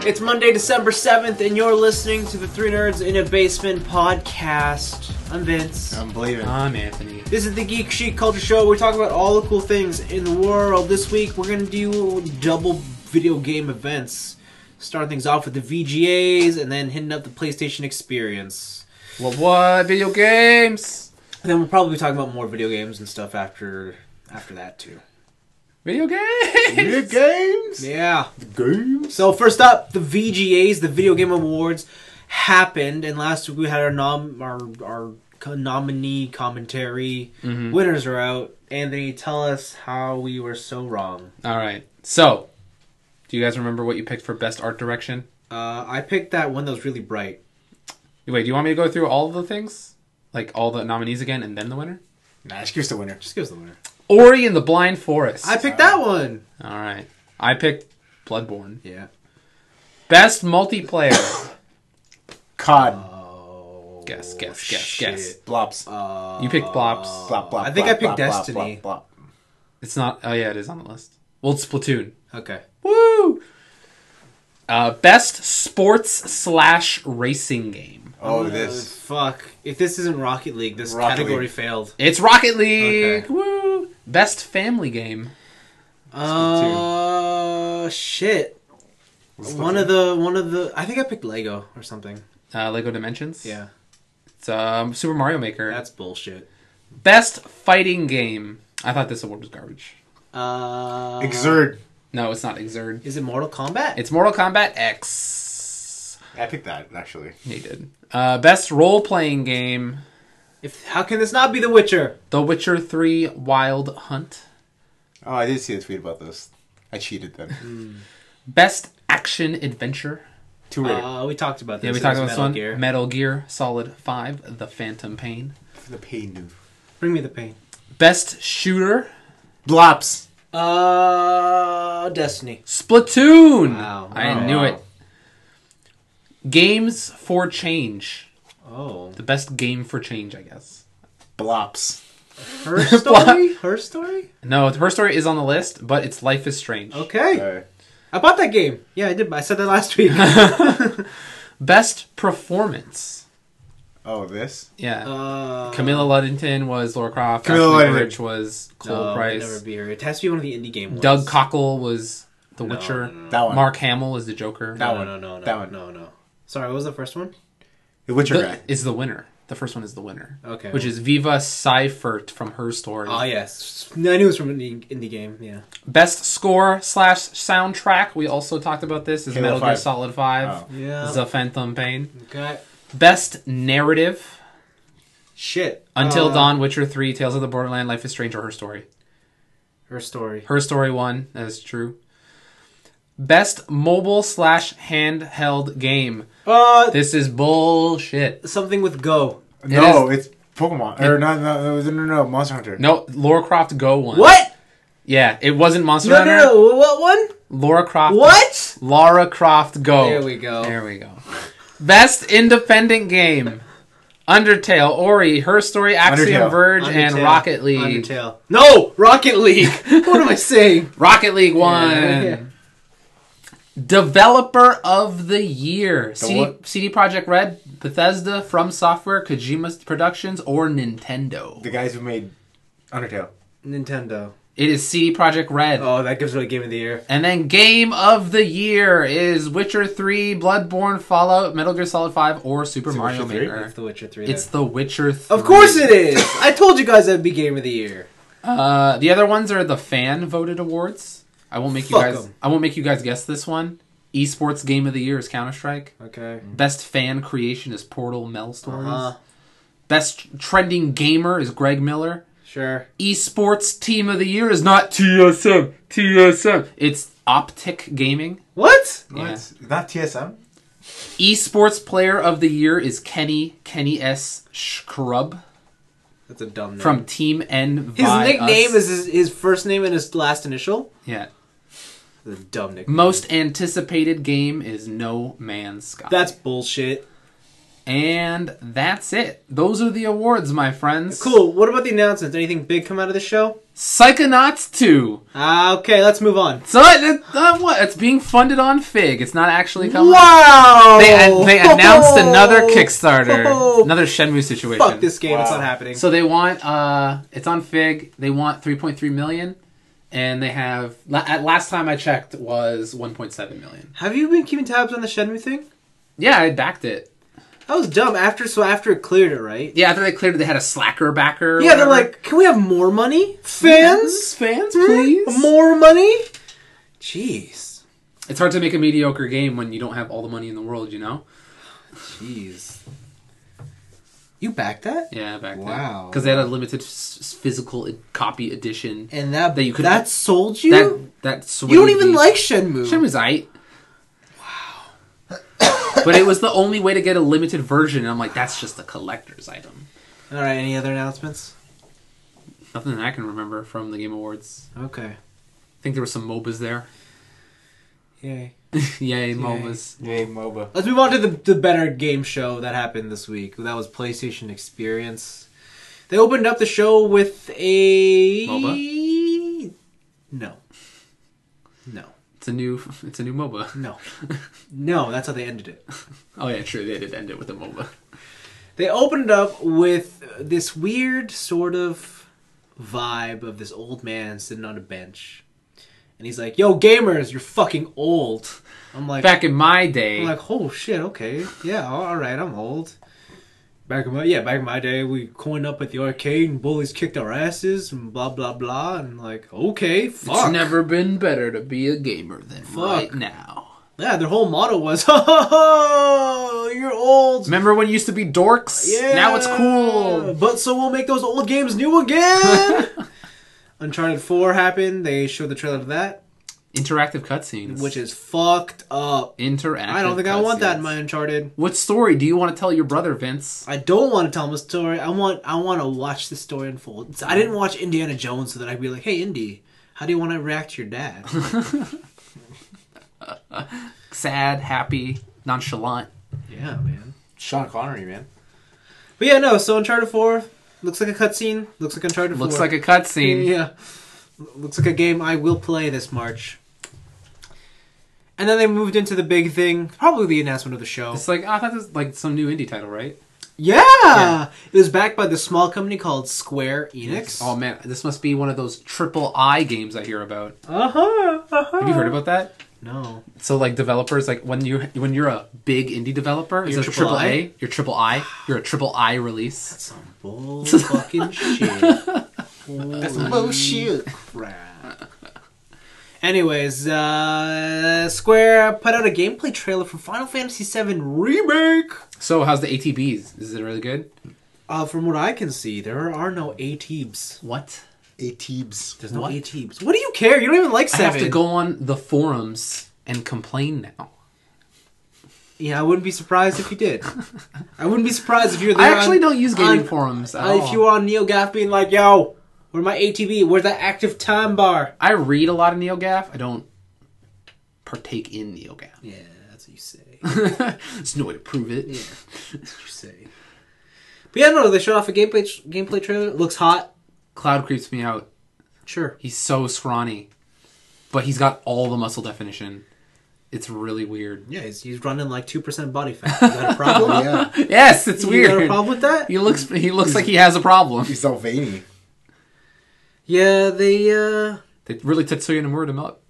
It's Monday, December 7th, and you're listening to the Three Nerds in a Basement podcast. I'm Vince. I'm believing. I'm Anthony. This is the Geek Chic Culture Show. We talk about all the cool things in the world. This week, we're going to do double video game events. Starting things off with the VGAs, and then hitting up the PlayStation Experience. What? Video games? And then we'll probably be talking about more video games and stuff after that, too. Video games? Video games? Yeah. Games? So first up, the VGAs, the Video Game Awards, happened, and last week we had our nominee commentary. Mm-hmm. Winners are out. Anthony, tell us how we were so wrong. All right. So, do you guys remember what you picked for Best Art Direction? I picked that one that was really bright. Wait, do you want me to go through all of the things? Like all the nominees again and then the winner? Nah, just give us the winner. Just give us the winner. Ori and the Blind Forest. I picked that one. All right. I picked Bloodborne. Yeah. Best Multiplayer. COD. Oh. Guess. Shit. Blops. You picked Blops. Blop, blop, I think blop, I picked blop, Destiny. Blop, blop, It's not... Oh, yeah, it is on the list. Well, it's Splatoon. Okay. Woo! Best Sports/Racing Game. Oh, this. Fuck. If this isn't Rocket League, this Rocket category League. failed. It's Rocket League. Okay. Woo! Best Family Game. Shit. One of the. I think I picked Lego or something. Lego Dimensions. Yeah. It's Super Mario Maker. That's bullshit. Best Fighting Game. I thought this award was garbage. Exert. No, it's not Exert. Is it Mortal Kombat? It's Mortal Kombat X. I picked that, actually. He did. Best Role-Playing Game. How can this not be The Witcher? The Witcher 3 Wild Hunt. Oh, I did see a tweet about this. I cheated then. Best Action Adventure. Two rated. We talked about this. Yeah, we It talked was about this Metal one. Gear. Metal Gear Solid 5, The Phantom Pain. The pain new. Bring me the pain. Best Shooter. Blops. Destiny. Splatoon. Wow. I knew it. Games for Change. Oh. The best game for change, I guess. Blops. Her story? Her story? No, Her Story is on the list, but it's Life is Strange. Okay. Alright. I bought that game. Yeah, I did. I said that last week. Best Performance. Oh, this? Yeah. Camilla Luddington was Lara Croft. Camilla Ashley Luddington. Rich was Chloe Price. Never be her. It has to be one of the indie game ones. Doug Cockle was The Witcher. That one. Mark Hamill was the Joker. That one. No. That one. No. Sorry, what was the first one? The Witcher guy. Is the winner. The first one is the winner. Okay. Which is Viva Seifert from Her Story. Oh, yes. I knew it was from an indie game, yeah. Best Score/Soundtrack. We also talked about this. Is Halo Metal Gear 5. Solid 5. Oh. Yeah. The Phantom Pain. Okay. Best Narrative. Shit. Until Dawn, Witcher 3, Tales of the Borderland, Life is Strange, or Her Story. Her story. Her Story won. That is true. Best Mobile/Handheld Game. This is bullshit. Something with Go. No, it's Pokemon. Or no, Monster Hunter. No, Lara Croft Go won. What? Yeah, it wasn't Monster Hunter. No. What one? Lara Croft. What? Lara Croft Go. There we go. There we go. Best Independent Game. Undertale, Ori, Her Story, Axiom Undertale. Verge, and Undertale. Rocket League. Undertale. No! Rocket League! What am I saying? Rocket League won. Yeah. Developer of the Year. what? CD Projekt Red, Bethesda, From Software, Kojima Productions, or Nintendo. The guys who made Undertale. Nintendo. It is CD Projekt Red. Oh, that gives away Game of the Year. And then Game of the Year is Witcher 3, Bloodborne, Fallout, Metal Gear Solid 5, or Super Mario Witcher 3? Maker. It's The Witcher 3. It's then. The Witcher 3. Of course it is! I told you guys that'd be Game of the Year. The other ones are the fan voted awards. I won't make you Fuck guys. 'em. I won't make you guys guess this one. Esports Game of the Year is Counter-Strike. Okay. Best fan creation is Portal Mel Stories. Uh-huh. Best trending gamer is Greg Miller. Sure. Esports Team of the Year is not TSM. It's Optic Gaming. What? Yeah. What? Not TSM? Esports Player of the Year is Kenny S. Scrub That's a dumb name. from Team N. His nickname is his first name and his last initial? Yeah. That's a dumb nickname. Most anticipated game is No Man's Sky. That's bullshit. And that's it. Those are the awards, my friends. Cool. What about the announcements? Anything big come out of the show? Psychonauts 2. Okay, let's move on. So what? It's being funded on Fig. It's not actually coming. Wow! They announced another Kickstarter, another Shenmue situation. Fuck this game. It's Wow. not happening. So they want it's on Fig. They want 3.3 million, and they have at last time I checked was 1.7 million. Have you been keeping tabs on the Shenmue thing? Yeah, I backed it. That was dumb. After it cleared it, right? Yeah, after they cleared it, they had a slacker backer. or Yeah, they're whatever. like, can we have more money, fans? fans, please. More money? Jeez. It's hard to make a mediocre game when you don't have all the money in the world, you know? Jeez. You backed that? Yeah, back then. Wow. Because they had a limited physical copy edition. And that you could that sold you? That You don't even like Shenmue. Shenmue's aight. But it was the only way to get a limited version, and I'm like, that's just a collector's item. All right, any other announcements? Nothing that I can remember from the Game Awards. Okay. I think there were some MOBAs there. Yay. Yay, MOBAs. Yay, MOBA. Let's move on to the better game show that happened this week. That was PlayStation Experience. They opened up the show with a... MOBA? No. No. It's a new MOBA. No. No, that's how they ended it. Oh yeah, true. They did end it with a MOBA. They opened up with this weird sort of vibe of this old man sitting on a bench. And he's like, yo, gamers, you're fucking old. I'm like... Back in my day, I'm like, oh shit, okay. Yeah, alright, I'm old. Back in my day, we coined up at the arcade and bullies kicked our asses and blah blah blah. And like, okay, fuck. it's never been better to be a gamer than right Fuck. now. Yeah, their whole motto was, oh, you're old. Remember when it used to be dorks? Yeah. Now it's cool. But so we'll make those old games new again. Uncharted 4 happened. They showed the trailer to that, Interactive cutscenes. which is fucked up. Interactive I don't think I want that in cutscenes. my Uncharted. What story do you want to tell your brother, Vince? I don't want to tell him a story. I want to watch the story unfold. I didn't watch Indiana Jones so that I'd be like, hey, Indy, how do you want to react to your dad? Sad, happy, nonchalant. Yeah, man. Sean Connery, man. But yeah, no, so Uncharted 4 looks like a cutscene. Looks like Uncharted 4. Looks like a cutscene. Yeah. Looks like a game I will play this March. And then they moved into the big thing, probably the announcement of the show. It's like, I thought this was like some new indie title, right? Yeah! It was backed by the small company called Square Enix. Oh man, this must be one of those triple I games I hear about. Uh-huh. Have you heard about that? No. So like developers, like when you're a big indie developer, You're it's a triple triple I? A. You're triple I. You're a triple I release. Some bull fucking shit. That's bullshit. Crap. Anyways, Square put out a gameplay trailer for Final Fantasy VII Remake. So how's the ATBs? Is it really good? From what I can see, there are no ATBs. What? A-Teebs. There's no What? ATBs. What do you care? You don't even like I 7. have to go on the forums and complain now. Yeah, I wouldn't be surprised if you did. I wouldn't be surprised if you're there. I actually don't use gaming on- forums at all. If you were on NeoGAF being like, yo, where's my ATB? Where's that active time bar? I read a lot of NeoGAF. I don't partake in NeoGAF. Yeah, that's what you say. There's no way to prove it. Yeah, that's what you say. But yeah, no, they showed off a gameplay trailer. It looks hot. Cloud creeps me out. Sure. He's so scrawny, but he's got all the muscle definition. It's really weird. Yeah, he's running like 2% body fat. Is that a problem? Oh, yeah. Yes, it's You weird. got a problem with that? He looks like he has a problem. He's all veiny. Yeah, they really Tetsuya Nomura him up.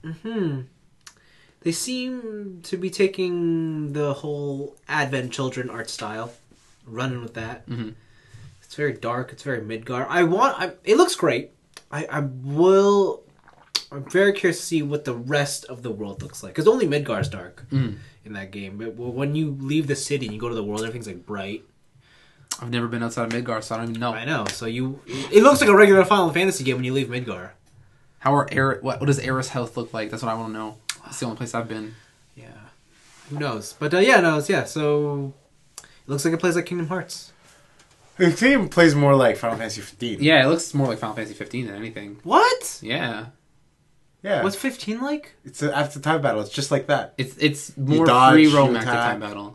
they seem to be taking the whole Advent Children art style, running with that. Mm-hmm. It's very dark. It's very Midgar. It looks great. I'm very curious to see what the rest of the world looks like, because only Midgar's dark in that game. But when you leave the city and you go to the world, everything's like bright. I've never been outside of Midgar, so I don't even know. I know. So it looks like a regular Final Fantasy game when you leave Midgar. What does Aerith's health look like? That's what I want to know. It's the only place I've been. Yeah, who knows? But yeah. So it looks like it plays like Kingdom Hearts. The game plays more like Final Fantasy 15. Yeah, it looks more like Final Fantasy 15 than anything. What? Yeah, Yeah. What's 15 like? It's after time battle. It's just like that. it's more dodge, free you roam active attack. time battle.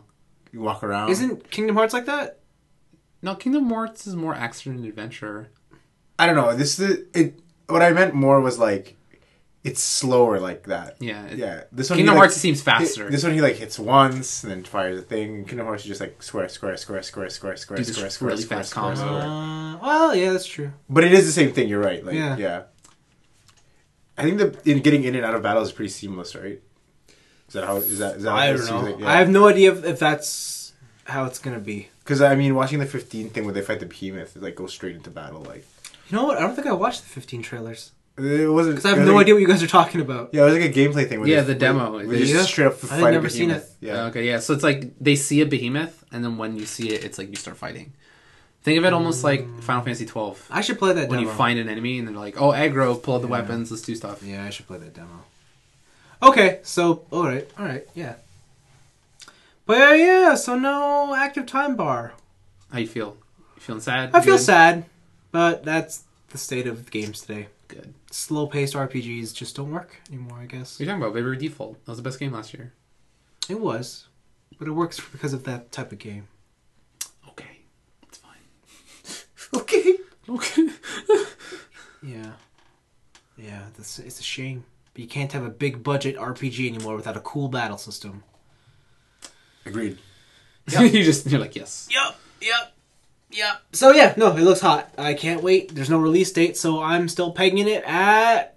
You walk around. Isn't Kingdom Hearts like that? No, Kingdom Hearts is more action and adventure. I don't know. What I meant more was like it's slower like that. Yeah. This one Kingdom Hearts seems faster. This one he like hits once and then fires a thing. Kingdom Hearts is just like square, Do this square, really fast combo. Well, yeah, that's true. But it is the same thing. You're right. Like, Yeah. yeah. I think getting in and out of battle is pretty seamless, right? Is that how? Is that? I how it don't seems know. like? Yeah. I have no idea if that's how it's gonna be. Because I mean, watching the 15 thing where they fight the behemoth, it like goes straight into battle. Like, You know what? I don't think I watched the 15 trailers. it wasn't. Because I have no idea what you guys are talking about. Yeah, it was like a gameplay thing. Where Yeah, they, the demo. Where They they just just straight up I had fight never a seen behemoth. it. Yeah. Okay, yeah. So it's like they see a behemoth, and then when you see it, it's like you start fighting. Think of it almost like Final Fantasy 12. I should play that When demo. you find an enemy, and they're like, "Oh, aggro, pull out the weapons, let's do stuff." Yeah, I should play that demo. Okay, so all right, yeah. But yeah, so no active time bar. How you feel? You feeling sad? I feel Good? sad, but that's the state of games today. Good. Slow-paced RPGs just don't work anymore, I guess. What are you talking about? Baby Default. That was the best game last year. It was, but it works because of that type of game. Okay, it's fine. Okay. Okay. Yeah. Yeah, it's a shame. But you can't have a big budget RPG anymore without a cool battle system. Agreed. You're like, yes. Yep. So yeah, no, it looks hot. I can't wait. There's no release date, so I'm still pegging it at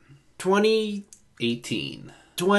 2020.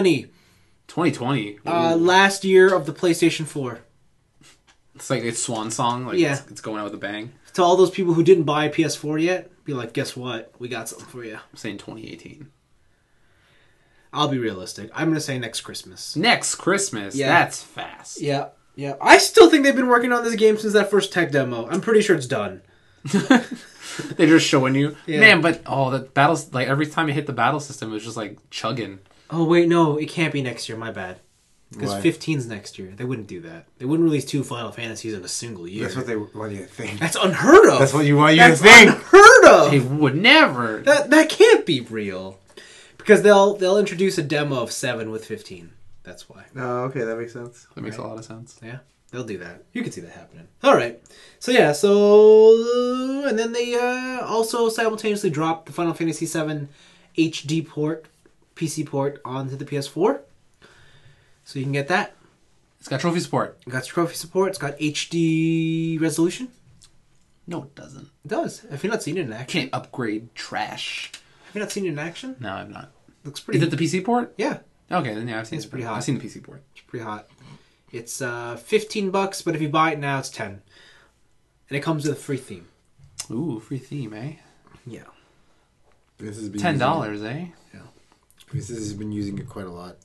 2020. Last year of the PlayStation 4. It's like its swan song. Like Yeah. it's going out with a bang. To all those people who didn't buy a PS4 yet, be like, guess what? We got something for you. I'm saying 2018. I'll be realistic. I'm going to say next Christmas. Next Christmas. Yeah. That's fast. Yeah. I still think they've been working on this game since that first tech demo. I'm pretty sure it's done. They're just showing you. Yeah. Man, but the battles, like every time you hit the battle system, it was just like chugging. Oh, wait, no. It can't be next year. My bad. Because Why? 15's next year. They wouldn't do that. They wouldn't release 2 Final Fantasies in a single year. That's what they want you to think. That's unheard of. That's what you want you That's to think. unheard of. They would never. That can't be real. Because they'll introduce a demo of 7 with 15. That's why. Oh, okay, that makes sense. That makes a lot of sense. Yeah, they'll do that. You can see that happening. All right. So yeah. And then they also simultaneously dropped the Final Fantasy VII HD port, PC port onto the PS4. So you can get that. It's got trophy support. It got trophy support. It's got HD resolution. No, it doesn't. It does. Have you not seen it in action? Can't upgrade trash. Have you not seen it in action? No, I'm not. Looks pretty. Is it the PC port? Yeah, Okay, then yeah, I've seen It's it. pretty hot. I've seen the PC port. it's pretty hot. It's $15, but if you buy it now, it's $10, and it comes with a free theme. Ooh, free theme, eh? Yeah. This has been $10, eh? This has been using it quite a lot.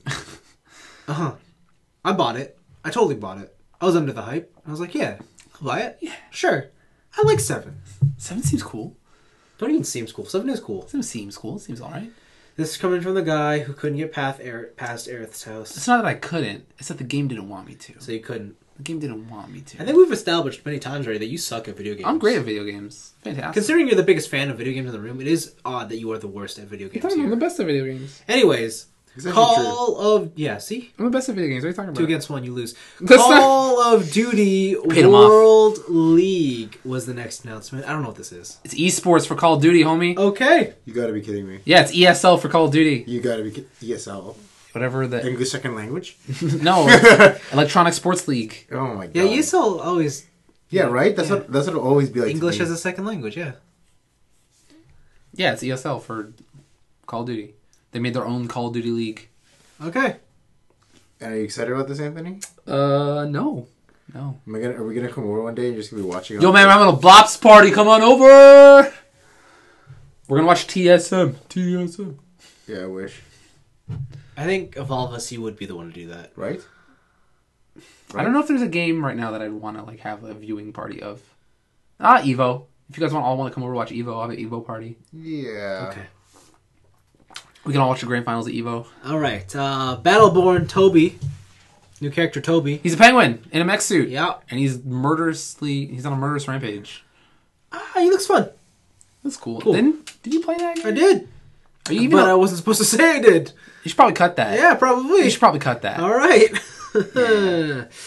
I bought it. I totally bought it. I was under the hype. I was like, yeah, I'll buy it. Yeah. Sure. I like 7. 7 seems cool. Don't even seem cool. 7 is cool. 7 seems cool. Seems alright. This is coming from the guy who couldn't get past Aerith's house. It's not that I couldn't. It's that the game didn't want me to. So you couldn't. The game didn't want me to. I think we've established many times already that you suck at video games. I'm great at video games. Fantastic. Considering you're the biggest fan of video games in the room, it is odd that you are the worst at video games I'm the here. best at video games. Anyways, It's actually Call of... Yeah, see? I'm the best at video games. What are you talking about? 2 against 1, you lose. That's Call of Duty Paid 'em off. World League was the next announcement. I don't know what this is. It's esports for Call of Duty, homie. Okay. You gotta be kidding me. Yeah, it's ESL for Call of Duty. You gotta be ESL. Whatever the... English second language? No, Electronic Sports League. Oh my god. Yeah, ESL always... Yeah, right? That's Yeah. what it'll always be like. English to as me. a second language, yeah. Yeah, it's ESL for Call of Duty. They made their own Call of Duty league. Okay. Are you excited about this, Anthony? No. Are we gonna come over one day and just be watching? Yo, man, we're having a Blops party. Come on over. We're gonna watch TSM. TSM. Yeah, I wish. I think of all of us, you would be the one to do that. Right? I don't know if there's a game right now that I'd want to like have a viewing party of. Evo. If you guys all want to come over to watch Evo, I'll have an Evo party. Yeah. Okay. We can all watch the grand finals of Evo. All right. Battleborn Toby. New character Toby. He's a penguin in a mech suit. Yeah. And he's on a murderous rampage. He looks fun. That's cool. Cool. Did you play that game? I did. Are you even? But I wasn't supposed to say I did. You should probably cut that. Yeah, probably. You should probably cut that. All right.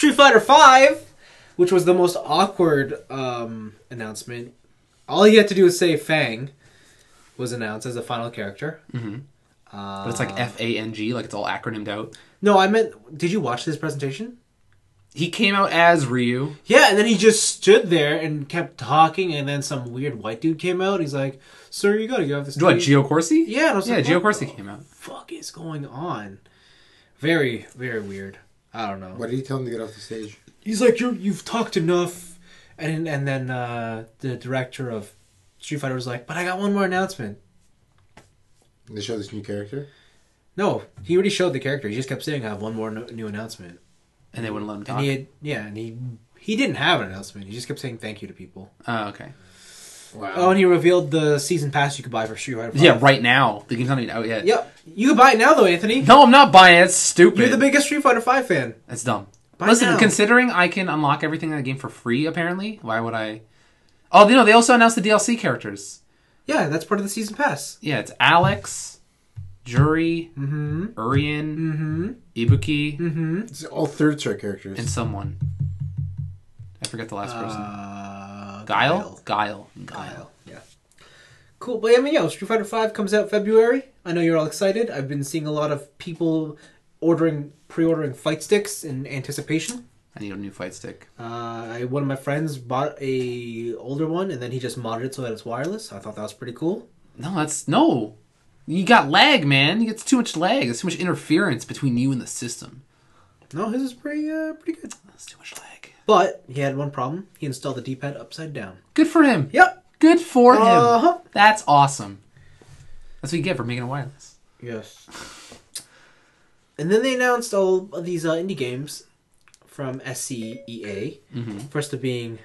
Street Fighter V, which was the most awkward announcement. All you had to do was say Fang was announced as the final character. Mm-hmm. But it's like FANG, like it's all acronymed out. No, I meant, did you watch this presentation? He came out as Ryu. Yeah, and then he just stood there and kept talking, and then some weird white dude came out. He's like, "Sir, you gotta get off the stage." What, Gio Corsi? Yeah, and I was like, Gio what Corsi the came out. fuck is going on? Very, very weird. I don't know. What did he tell him to get off the stage? He's like, you've talked enough. And then the director of Street Fighter was like, but I got one more announcement. They show this new character? No, he already showed the character. He just kept saying, I have one more new announcement. And they wouldn't let him talk. And he didn't have an announcement. He just kept saying thank you to people. Oh, okay. Wow. Oh, and he revealed the season pass you could buy for Street Fighter 5. Yeah, right now. The game's not even out yet. Yep. You can buy it now, though, Anthony. No, I'm not buying it. It's stupid. You're the biggest Street Fighter 5 fan. That's dumb. Buy Listen, now. considering I can unlock everything in the game for free, apparently, why would I... Oh, they also announced the DLC characters. Yeah, that's part of the season pass. Yeah, it's Alex, Juri, Mm-hmm. Urien, Mm-hmm. Ibuki, Mm-hmm. It's all third star characters. and someone. I forget the last person. Guile. Guile. Yeah. Cool. But I mean, yeah, Street Fighter 5 comes out February. I know you're all excited. I've been seeing a lot of people pre-ordering fight sticks in anticipation. I need a new fight stick. One of my friends bought a older one, and then he just modded it so that it's wireless. I thought that was pretty cool. No. You got lag, man. You get too much lag. There's too much interference between you and the system. No, his is pretty good. That's too much lag. But he had one problem. He installed the D-pad upside down. Good for him. Yep. Good for him. Uh-huh. That's awesome. That's what you get for making it wireless. Yes. And then they announced all of these indie games from SCEA. Mm-hmm. First of being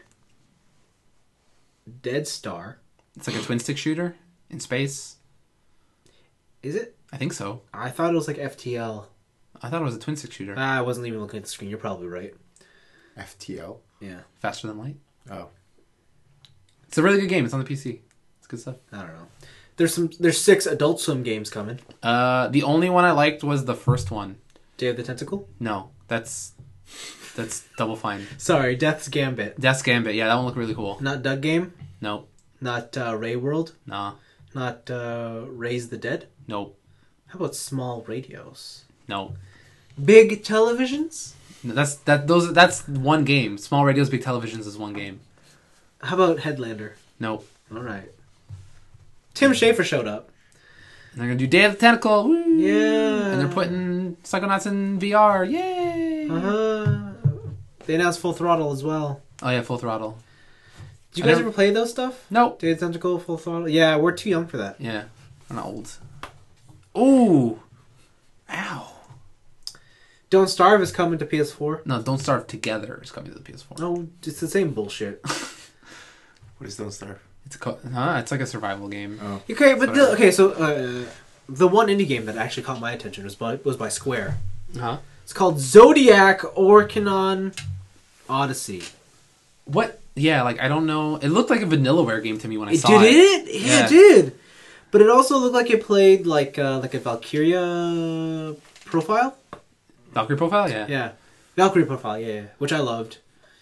Dead Star. It's like a twin stick shooter in space. Is it? I think so. I thought it was like FTL. I thought it was a twin stick shooter. I wasn't even looking at the screen. You're probably right. FTL? Yeah. Faster than light. Oh. It's a really good game. It's on the PC. It's good stuff. I don't know. There's 6 Adult Swim games coming. The only one I liked was the first one. Day of the Tentacle? No, that's Double Fine. Sorry, Death's Gambit. Death's Gambit. Yeah, that one looked really cool. Not Doug Game? Nope. Not Ray World? Nah. Not Raise the Dead? Nope. How about Small Radios? Nope. Big Televisions? No, that's one game. Small Radios, Big Televisions is one game. How about Headlander? Nope. Alright. Tim Schafer showed up. And they're gonna do Day of the Tentacle. Woo! Yeah. And they're putting Psychonauts in VR. Yay! Uh-huh. They announced Full Throttle as well. Oh yeah, Full Throttle. Did you guys ever play those stuff? Nope. Day of the Tentacle, Full Throttle? Yeah, we're too young for that. Yeah, I'm not old. Ooh. Ow. Don't Starve is coming to PS4. No, Don't Starve Together is coming to the PS4. No, it's the same bullshit. What is Don't Starve? It's like a survival game. Oh. Okay, but the one indie game that actually caught my attention was by Square. Huh? It's called Zodiac Orcanon Odyssey. What? Yeah, like I don't know. It looked like a Vanillaware game to me when I saw Did it. it? Yeah, it did. But it also looked like it played like a Valkyria profile. Valkyrie Profile, yeah. Yeah, Valkyrie profile. Yeah, which I loved.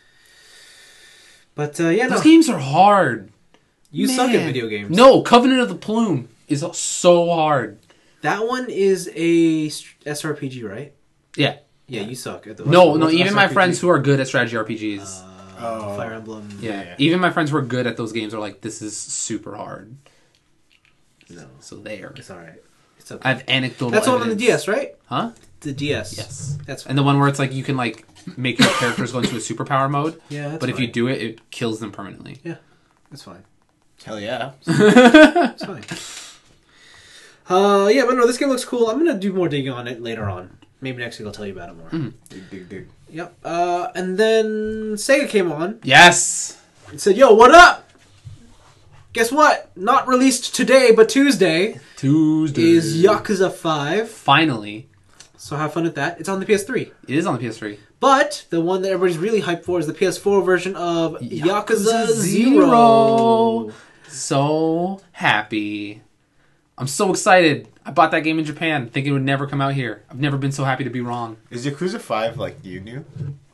But yeah, Those games are hard. You suck at Man. video games. No, Covenant of the Plume is so hard. That one is a SRPG, right? Yeah. Yeah, you suck at the. No, what's even my SRPG? friends who are good at strategy RPGs. Fire Emblem. yeah. Even my friends who are good at those games are like, this is super hard. No, So there. it's all right. It's okay. I have anecdotal That's the one on the evidence. DS, right? Huh? The DS. Yes. That's fine. And the one where it's like you can like make your characters go into a superpower mode. Yeah, that's But if fine. you do it, it kills them permanently. Yeah, that's fine. Hell yeah. It's fine. Yeah, but no, this game looks cool. I'm gonna do more digging on it later on. Maybe next week I'll tell you about it more. Dig. Yep. And then Sega came on Yes. and said, "Yo, what up? Guess what? Not released today, but Tuesday is Yakuza 5. Finally. So have fun with that. It's on the PS3. It is on the PS3. But the one that everybody's really hyped for is the PS4 version of Yakuza 0. So happy. I'm so excited. I bought that game in Japan thinking it would never come out here. I've never been so happy to be wrong. Is Yakuza 5 like you knew?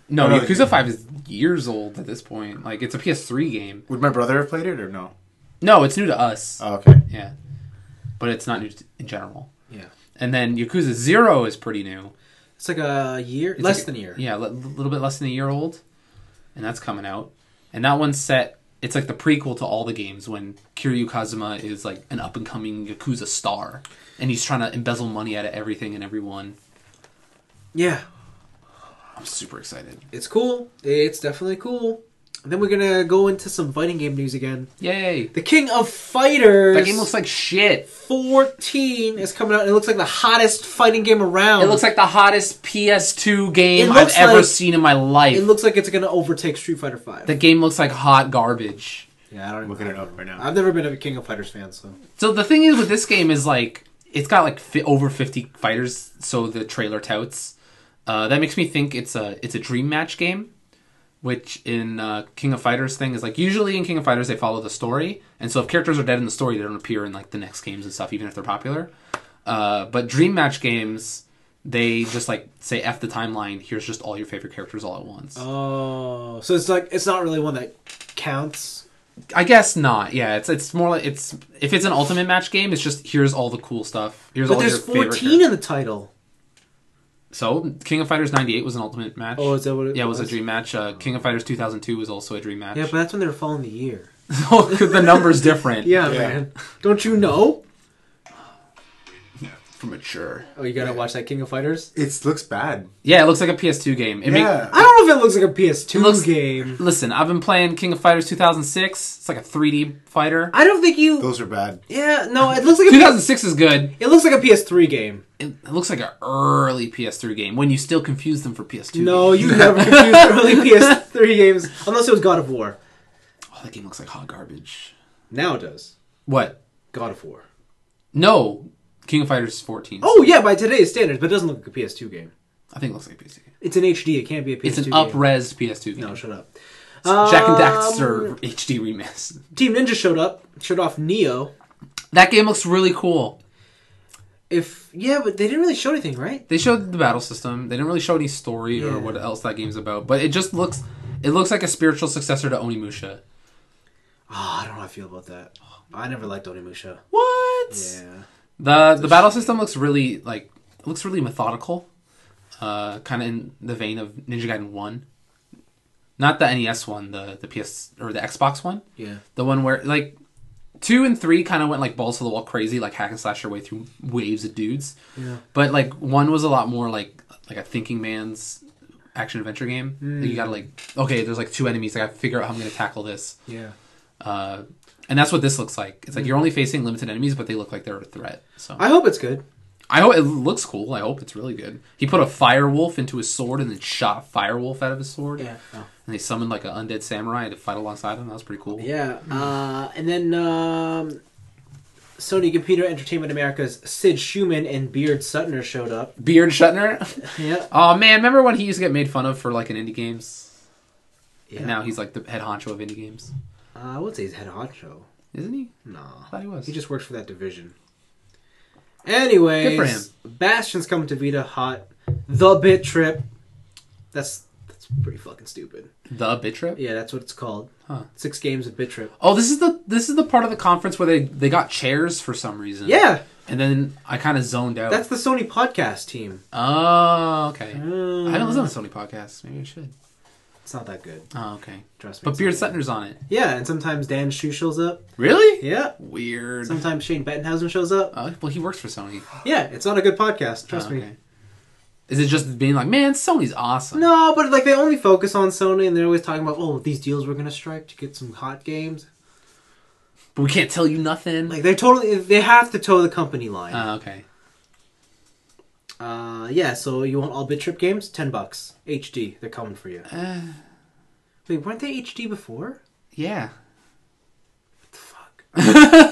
No, Oh, no, Yakuza 5 is years old at this point. Like, it's a PS3 game. Would my brother have played it or no? No, it's new to us. Oh, okay. Yeah. But it's not new in general. Yeah. And then Yakuza 0 is pretty new. It's like a year, It's less like than a year. Yeah, a little bit less than a year old. And that's coming out. And that one's set, it's like the prequel to all the games when Kiryu Kazuma is like an up-and-coming Yakuza star. And he's trying to embezzle money out of everything and everyone. Yeah. I'm super excited. It's cool. It's definitely cool. And then we're gonna go into some fighting game news again. Yay! The King of Fighters. That game looks like shit. 14 is coming out, and it looks like the hottest fighting game around. It looks like the hottest PS2 game It I've looks ever like- seen in my life. It looks like it's gonna overtake Street Fighter V. The game looks like hot garbage. Yeah, I don't I'm looking it up right now. I've never been a King of Fighters fan, so So the thing is with this game is like it's got like over 50 fighters. So the trailer touts. That makes me think it's a dream match game, which in King of Fighters thing is like usually in King of Fighters they follow the story, and so if characters are dead in the story, they don't appear in like the next games and stuff, even if they're popular. But dream match games, they just like say F the timeline. Here's just all your favorite characters all at once. oh, so it's not really one that counts. I guess not. Yeah, it's more like if it's an ultimate match game, it's just here's all the cool stuff. Here's But all there's your favorite 14 in the title. So, King of Fighters 98 was an ultimate match. Oh, is that what it Yeah, it was a was? dream match. King of Fighters 2002 was also a dream match. Yeah, but that's when they were following the year. the number's different. Yeah, Yeah. man. Don't you know? For mature. Oh, you gotta watch that King of Fighters? It looks bad. Yeah, it looks like a PS2 game. Yeah. I don't know if it looks like a PS2 It looks- game. Listen, I've been playing King of Fighters 2006. It's like a 3D fighter. I don't think you... Those are bad. Yeah, no, it looks like a 2006 is good. It looks like a PS3 game. It looks like an early PS3 game when you still confuse them for PS2 No, games. you never confused early PS3 games unless it was God of War. Oh, that game looks like hot garbage. Now it does. What? God of War. No. King of Fighters 14. Oh yeah, by today's standards, but it doesn't look like a PS2 game. I think it looks like a PS2 game. It's an HD. It can't be a PS2 It's an game. up-res PS2 game. No, shut up. Jack and Daxter HD remix. Team Ninja showed up. Showed off Neo. That game looks really cool. Yeah, but they didn't really show anything, right? They showed the battle system. They didn't really show any story Yeah. or what else that game's about. But it just looks like a spiritual successor to Onimusha. Oh, I don't know how I feel about that. I never liked Onimusha. What? Yeah. The battle system looks really methodical. Kind of in the vein of Ninja Gaiden 1. Not the NES one, the PS or the Xbox one. Yeah. The one where like 2 and 3 kind of went like balls to the wall crazy, like hack and slash your way through waves of dudes. Yeah. But like 1 was a lot more like a thinking man's action adventure game. Like, you gotta like, okay, there's like 2 enemies. I gotta figure out how I'm gonna tackle this. Yeah. And that's what this looks like. It's like you're only facing limited enemies, but they look like they're a threat. So I hope it's good. I hope it looks cool. I hope it's really good. He put a fire wolf into his sword and then shot a fire wolf out of his sword. Yeah. Oh. And they summoned like an undead samurai to fight alongside him. That was pretty cool. Yeah. And then Sony Computer Entertainment America's Sid Schumann and Beard Sutner showed up. Beard Shuttner. Yeah. Oh man, remember when he used to get made fun of for like an indie games? Yeah. And now he's like the head honcho of indie games. I would say he's head honcho. Isn't he? No. I thought he was. He just works for that division. Anyways, Good for him. Bastion's coming to Vita hot. The Bit Trip. That's pretty fucking stupid. The Bit Trip? Yeah, that's what it's called. Huh. 6 games of Bit Trip. Oh, this is the part of the conference where they got chairs for some reason. Yeah, And then I kind of zoned out. that's the Sony podcast team. Oh, okay. I Mm. haven't listened to Sony podcasts. Maybe I should. It's not that good. Oh, okay. Trust me. But it's Beard not good. Sutner's on it. Yeah, and sometimes Dan Shu shows up. Really? Yeah. Weird. Sometimes Shane Bettenhausen shows up. Well, he works for Sony. Yeah, it's not a good podcast. Trust Oh, me. okay. Is it just being like, man, Sony's awesome? No, but like they only focus on Sony, and they're always talking about, oh, these deals we're gonna strike to get some hot games. But we can't tell you nothing. Like they have to toe the company line. Okay. Yeah. So you want all Bit Trip games? $10 HD. They're coming for you. Wait, weren't they HD before? Yeah. What the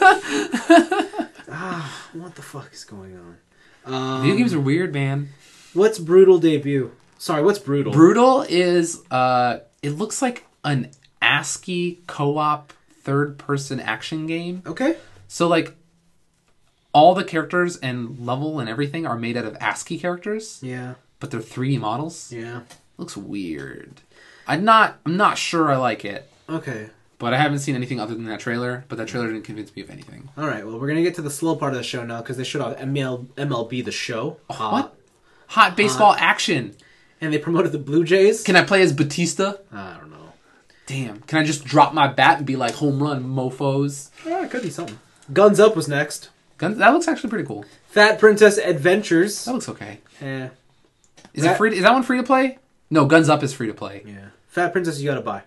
fuck? What the fuck is going on? Video games are weird, man. What's Brutal debut? Sorry, what's Brutal? Brutal is, it looks like an ASCII co-op third-person action game. Okay. So, like, all the characters and level and everything are made out of ASCII characters, Yeah. but they're 3D models. Yeah. Looks weird. I'm not sure I like it, Okay. but I haven't seen anything other than that trailer. But that trailer didn't convince me of anything. All right. Well, we're gonna get to the slow part of the show now because they showed off MLB the Show. What? Hot baseball action. And they promoted the Blue Jays. Can I play as Batista? I don't know. Damn. Can I just drop my bat and be like, home run, mofos? Oh, it could be something. Guns Up was next. That looks actually pretty cool. Fat Princess Adventures. That looks okay. Eh. Is it free? Is that one free to play? No, Guns Up is free to play. Yeah. Fat Princess, you gotta buy.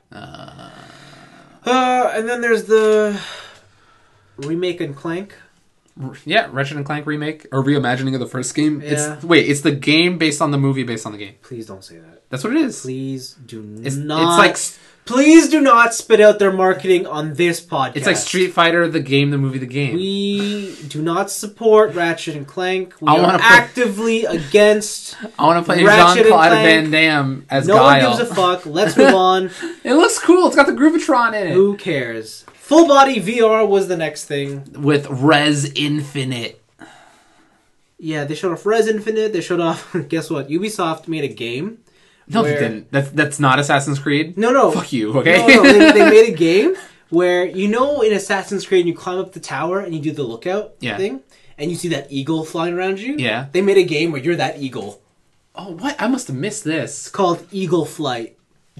And then there's the remake and Clank. Yeah, Ratchet and Clank remake or reimagining of the first game. Yeah. It's the game based on the movie based on the game. Please don't say that. That's what it is. Please do It's not. like Please do not spit out their marketing on this podcast. it's like Street Fighter, the game, the movie, the game. We do not support Ratchet and Clank. We I are wanna play- actively against. I want to play Ratchet and Jean-Claude Clank. Van Damme as No Guile. one gives a fuck. Let's move on. It looks cool. It's got the Groovatron in it. Who cares? Full body VR was the next thing. With Res Infinite. Yeah, they showed off Res Infinite. They showed off. Guess what? Ubisoft made a game. No, where- they didn't. That's not Assassin's Creed. No. Fuck you. Okay. No, they made a game where in Assassin's Creed you climb up the tower and you do the lookout thing, and you see that eagle flying around you. Yeah. They made a game where you're that eagle. Oh, what? I must have missed this. It's called Eagle Flight.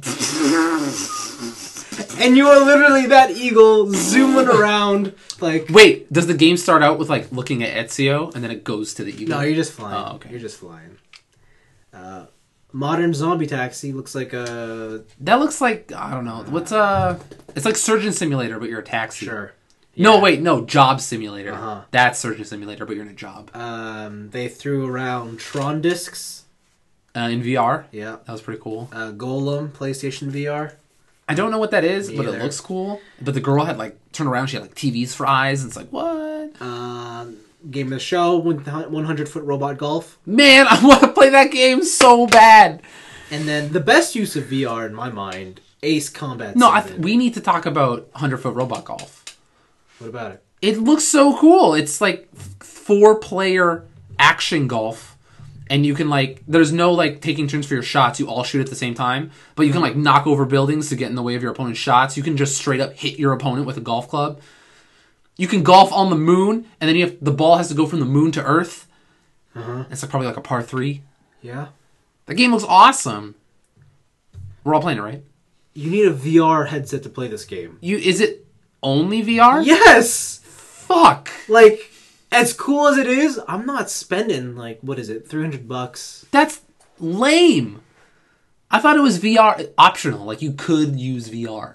And you are literally that eagle zooming around like. Wait, does the game start out with like looking at Ezio and then it goes to the eagle? No, you're just flying. Oh, okay. You're just flying. Modern Zombie Taxi looks like a. That looks like I don't know. What's It's like Surgeon Simulator, but you're a taxi. Sure. No, Yeah. wait, no, Job Simulator. Uh-huh. That's Surgeon Simulator, but you're in a job. They threw around Tron discs. In VR. Yeah. That was pretty cool. Golem PlayStation VR. I don't know what that is, Me but either. it looks cool. But the girl had like turned around, she had like TVs for eyes, and it's like what? Game of the show, 100-foot robot golf. Man, I want to play that game so bad. And then the best use of VR in my mind, Ace Combat No, 7. we need to talk about 100-foot robot golf. What about it? It looks so cool. It's like 4-player action golf. And you can like, there's no like taking turns for your shots. You all shoot at the same time. But you can like knock over buildings to get in the way of your opponent's shots. You can just straight up hit your opponent with a golf club. You can golf on the moon, and then the ball has to go from the moon to Earth. It's like probably like a par 3. Yeah. The game looks awesome. We're all playing it, right? You need a VR headset to play this game. Is it only VR? Yes! Fuck. Like, as cool as it is, I'm not spending, like, what is it, $300? That's lame. I thought it was VR optional. Like, you could use VR.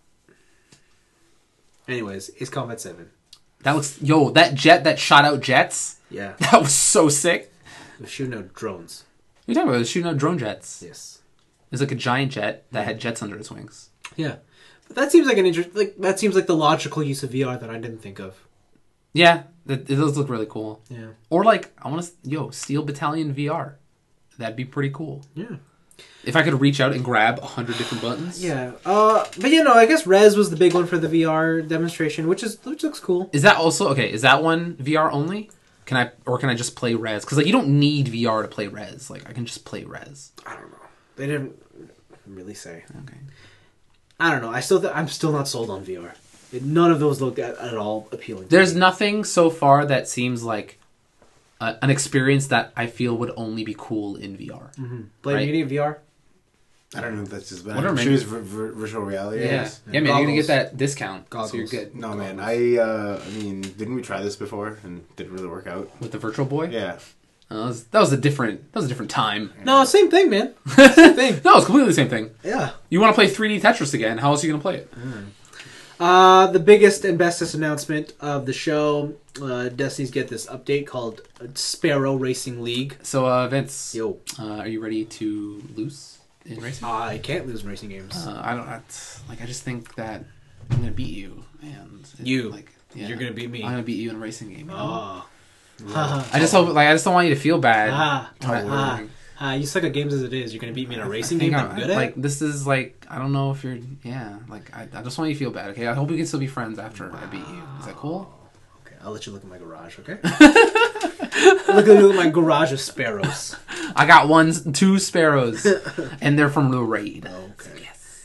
Anyways, Ace Combat 7. That looks... Yo, that jet that shot out jets, Yeah. that was so sick. We're shooting out drones. What are you talking about? It was shooting out drone jets. Yes. It was like a giant jet that had jets under its wings. Yeah. But that seems like that seems like the logical use of VR that I didn't think of. Yeah, it does look really cool. Yeah. Or like, I want to... Steel Battalion VR. That'd be pretty cool. Yeah. If I could reach out and grab 100 different buttons. Yeah. But I guess Rez was the big one for the VR demonstration, which looks cool. Is that also... Okay, is that one VR only? Can I just play Rez? Because like, you don't need VR to play Rez. Like, I can just play Rez. I don't know. They didn't really say. Okay. I don't know. I'm still not sold on VR. None of those looked at all appealing to There's me. nothing so far that seems like an experience that I feel would only be cool in VR. Blade, right. you need VR? I don't know if that's just bad. Whatever, I'm man. sure it's virtual reality. Yeah, Yes. yeah, man, you're gonna Goggles. get that discount, so Goggles. you're good No, man. I mean, didn't we try this before and didn't really work out? with the Virtual Boy. Yeah. That was a different time. No, same thing, man. Same thing. No, it's completely the same thing. Yeah. You want to play 3D Tetris again? How else are you gonna play it? The biggest and bestest announcement of the show, Destiny's get this update called Sparrow Racing League. So, Vince, Yo. are you ready to lose in racing? I can't lose in racing games. I just think that I'm gonna beat you, and You. yeah, You're gonna beat me. I'm gonna beat you in a racing game. You know? Oh. I just hope, I just don't want you to feel bad. You suck at games as it is. You're gonna beat me in a racing I think game that I'm good at? this is like, I don't know if you're, I just want you to feel bad, okay? I hope we can still be friends after I beat you. Is that cool? Okay, I'll let you look at my garage, okay? Look at my garage of sparrows. I got two sparrows, and they're from the raid. Okay. Yes.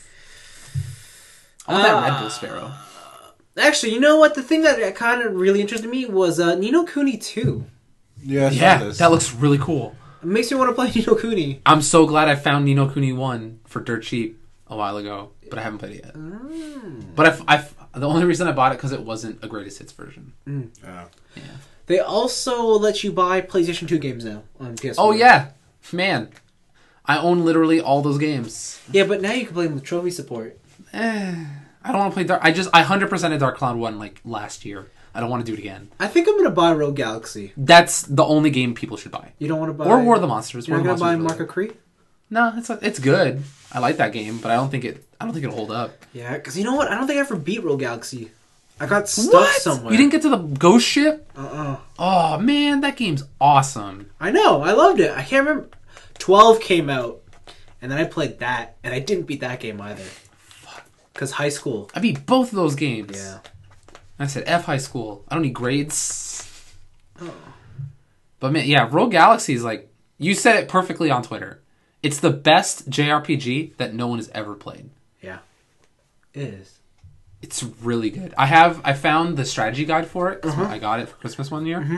I want that Red Bull sparrow. Actually, you know what? The thing that kind of really interested me was Ni no Kuni 2. Yeah, Yeah, that looks really cool. It makes me want to play Ni no Kuni. I'm so glad I found Ni no Kuni 1 for dirt cheap a while ago, but I haven't played it yet. But the only reason I bought it because it wasn't a greatest hits version. Oh. Yeah. They also let you buy PlayStation 2 games now on PS4. Oh yeah, man, I own literally all those games. Yeah, but now you can play them with trophy support. I don't want to play Dark. I 100%ed Dark Cloud 1 like last year. I don't want to do it again. I think I'm going to buy Rogue Galaxy. That's the only game people should buy. You don't want to buy... Or War of the Monsters. You're War not of going the to buy Monsters Mark of Cree? No, it's good. I like that game, but I don't think it'll hold up. Yeah, because you know what? I don't think I ever beat Rogue Galaxy. I got stuck What? somewhere. You didn't get to the ghost ship? Uh-uh. Oh man, that game's awesome. I know. I loved it. I can't remember. 12 came out, and then I played that, and I didn't beat that game either. Because high school. I beat both of those games. Yeah. I said F high school. I don't need grades. Oh. But man, yeah, Rogue Galaxy is like, you said it perfectly on Twitter. It's the best JRPG that no one has ever played. Yeah. It is. It's really good. I found the strategy guide for it. 'Cause I got it for Christmas one year.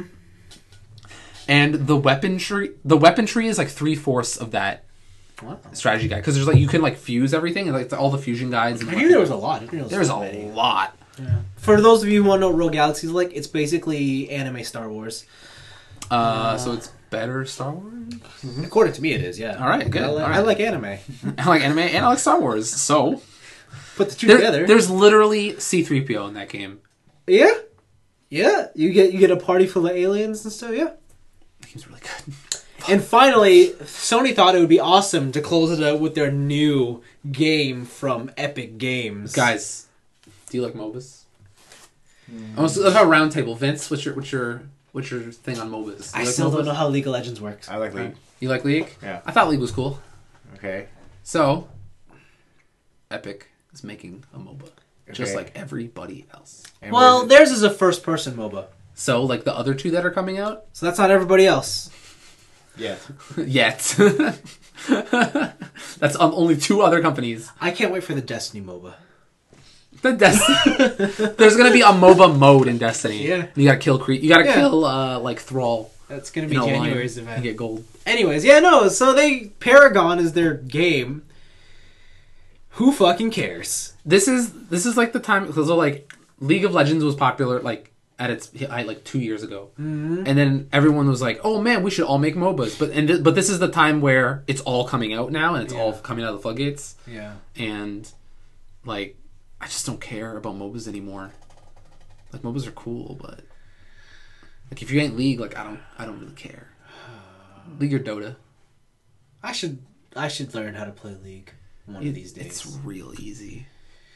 And the weapon tree is like 3/4 of that Wow. strategy guide. Because there's like, you can like fuse everything, and like all the fusion guides. And I knew there was a lot. I didn't know There's so a many. lot. Yeah. For those of you who want to know what Rogue Galaxy is like, it's basically anime Star Wars. So it's better Star Wars? According to me, it is, yeah. All right, good. I like anime. I like anime and I like Star Wars. So Put the two together. there's literally C-3PO in that game. Yeah. Yeah. You get a party full of aliens and stuff, yeah. That game's really good. And finally, Sony thought it would be awesome to close it out with their new game from Epic Games. Guys, do you like MOBAs? Let's have a round table. Vince, what's your thing on MOBAs? I You like still don't MOBAs? know how League of Legends works. I like League. You like League? Yeah. I thought League was cool. Okay. So, Epic is making a MOBA. Just Okay. like everybody else. And Well, what is theirs is a first-person MOBA. So, like the other two that are coming out? So that's not everybody else. it? Yeah. Yet. That's only two other companies. I can't wait for the Destiny MOBA. The There's gonna be a MOBA mode in Destiny. Yeah. You gotta kill You gotta Yeah. kill like Thrall. That's going to be in a line January's and event. get gold. Anyways, yeah, no, so Paragon is their game. Who fucking cares? This is like the time because like League of Legends was popular like at its height like 2 years ago, and then everyone was like, "Oh man, we should all make MOBAs." But this is the time where it's all coming out now and it's all coming out of the floodgates. Yeah. And like, I just don't care about MOBAs anymore. Like MOBAs are cool, but like if you ain't League, like I don't really care. League or Dota. I should learn how to play League one of these days. It's real easy.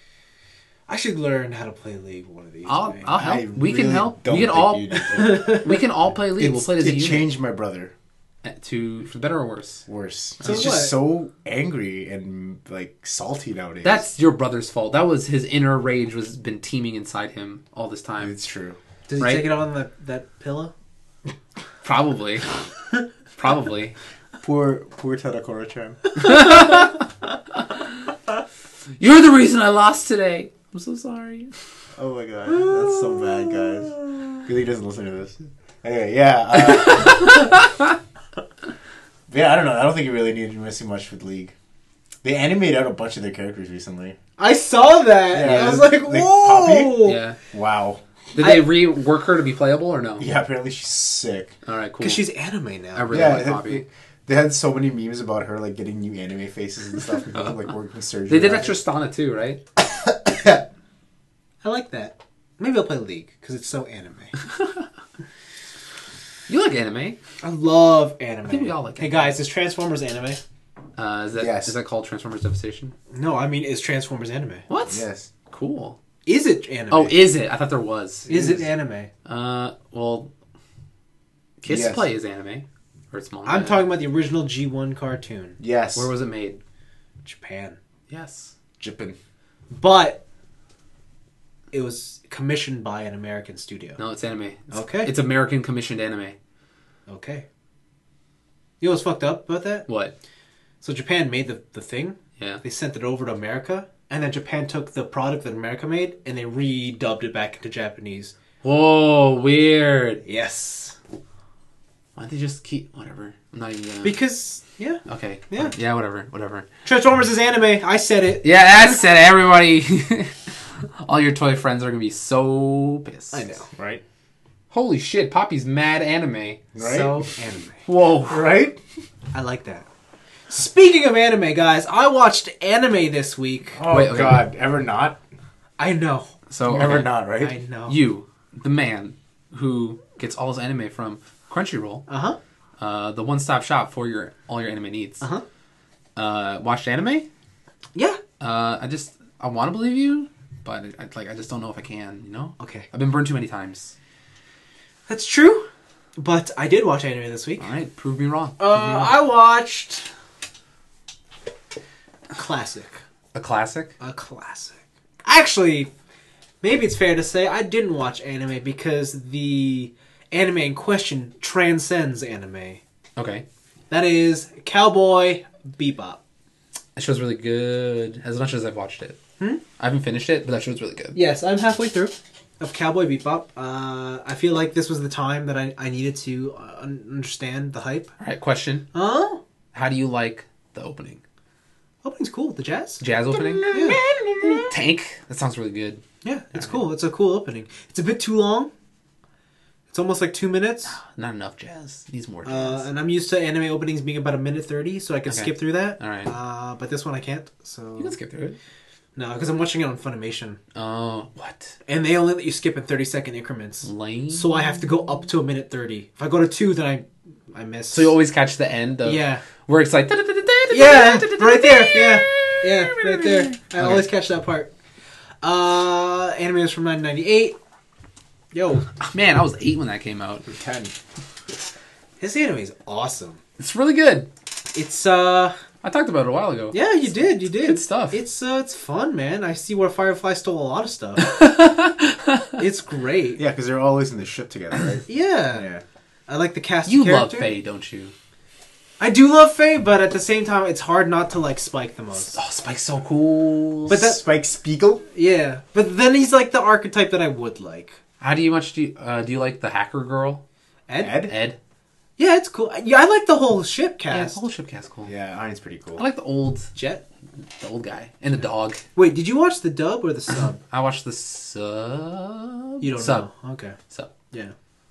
I should learn how to play League one of these I'll days. help. I We can really help. don't We can think all you need to. we can all play League. We'll play as a It unit. changed my brother. For better or worse. Worse. So He's what? just so angry and like salty nowadays. That's your brother's fault. That was his inner rage was been teeming inside him all this time. It's true. Does he right? take it on that pillow? Probably. Probably. Poor Tadakora-chan. You're the reason I lost today. I'm so sorry. Oh my god, that's so bad, guys. Good he doesn't listen to this. Anyway, yeah. Yeah, I don't know. I don't think you really need to be missing much with League. They animated out a bunch of their characters recently. I saw that. Yeah, I was like, like whoa. Poppy? Yeah. Wow. Did they rework her to be playable or no? Yeah, apparently she's sick. All right, cool. Because she's anime now. I really Yeah, like Poppy. they had so many memes about her like getting new anime faces and stuff, and like working surgery. They did on that it. Tristana too, right? I like that. Maybe I'll play League because it's so anime. You like anime? I love anime. I think we all like Hey anime. guys, is Transformers anime? Is that Yes. is that called Transformers Devastation? No, I mean, is Transformers anime? What? Yes. Cool. Is it anime? Oh, is it? I thought there was. Is it anime? Well, Kiss Yes. Play is anime. Or it's manga. I'm talking about the original G1 cartoon. Yes. Where was it made? Japan. Yes. Jippin'. But it was commissioned by an American studio. No, it's anime. Okay. It's American commissioned anime. Okay. You know what's fucked up about that? What? So Japan made the thing. Yeah. They sent it over to America, and then Japan took the product that America made and they redubbed it back into Japanese. Whoa, weird. Yes. Why'd they just keep... Whatever. I'm not even gonna... Because, yeah. Okay. Yeah. Fine. Yeah, whatever. Transformers is anime. I said it. Yeah, that's it. Everybody... All your toy friends are gonna be so pissed. I know, right? Holy shit, Poppy's mad anime. Right? So anime. Whoa. Right? I like that. Speaking of anime, guys, I watched anime this week. Oh, Wait, okay. God. Ever not? I know. So, Ever okay. not, right? I know. You, the man who gets all his anime from Crunchyroll, the one-stop shop for all your anime needs. Watched anime? Yeah. I want to believe you, but I just don't know if I can. You know? Okay. I've been burned too many times. That's true. But I did watch anime this week. All right, prove me wrong. I watched a classic. A classic. A classic. Actually, maybe it's fair to say I didn't watch anime because the anime in question transcends anime. Okay. That is Cowboy Bebop. That show's really good. As much as I've watched it. I haven't finished it, but that show's really good. Yes, I'm halfway through of Cowboy Bebop. I feel like this was the time that I needed to understand the hype. All right, question. Oh, How do you like the opening? opening's cool. The jazz. Jazz opening? Yeah, Tank? That sounds really good. yeah, it's cool. It's a cool opening. It's a bit too long. It's almost like 2 minutes. Not enough jazz. Needs more jazz. And I'm used to anime openings being about 1:30, so I can Okay. skip through that. All right. But this one I can't. So You can skip through it. no, because I'm watching it on Funimation, Oh, what? and they only let you skip in 30-second increments. Lame. So I have to go up to 1:30. If I go to 2, then I miss. So you always catch the end of Yeah. where it's like Yeah, right there. Yeah, right there. I always catch that part. Anime is from 1998. Yo, Man, I was 8 when that came out. 10. this anime is awesome. It's really good. It's I talked about it a while ago. yeah, you did. Good stuff. It's fun, man. I see where Firefly stole a lot of stuff. It's great. Yeah, because they're always in the ship together, right? Yeah. Yeah. I like the cast. You of love character. Faye, don't you? I do love Faye, but at the same time, it's hard not to like Spike the most. Oh, Spike's so cool. But that- Spike Spiegel? Yeah, but then he's like the archetype that I would like. How do you like the hacker girl? Ed? Ed? Yeah, it's cool. Yeah, I like the whole ship Yeah, cast. the whole ship cast cool. Yeah, Iron's pretty cool. I like the old Jet. guy and the dog. Wait, did you watch the dub or the sub? I watched the sub. You don't sub. know. Okay. Sub. Yeah.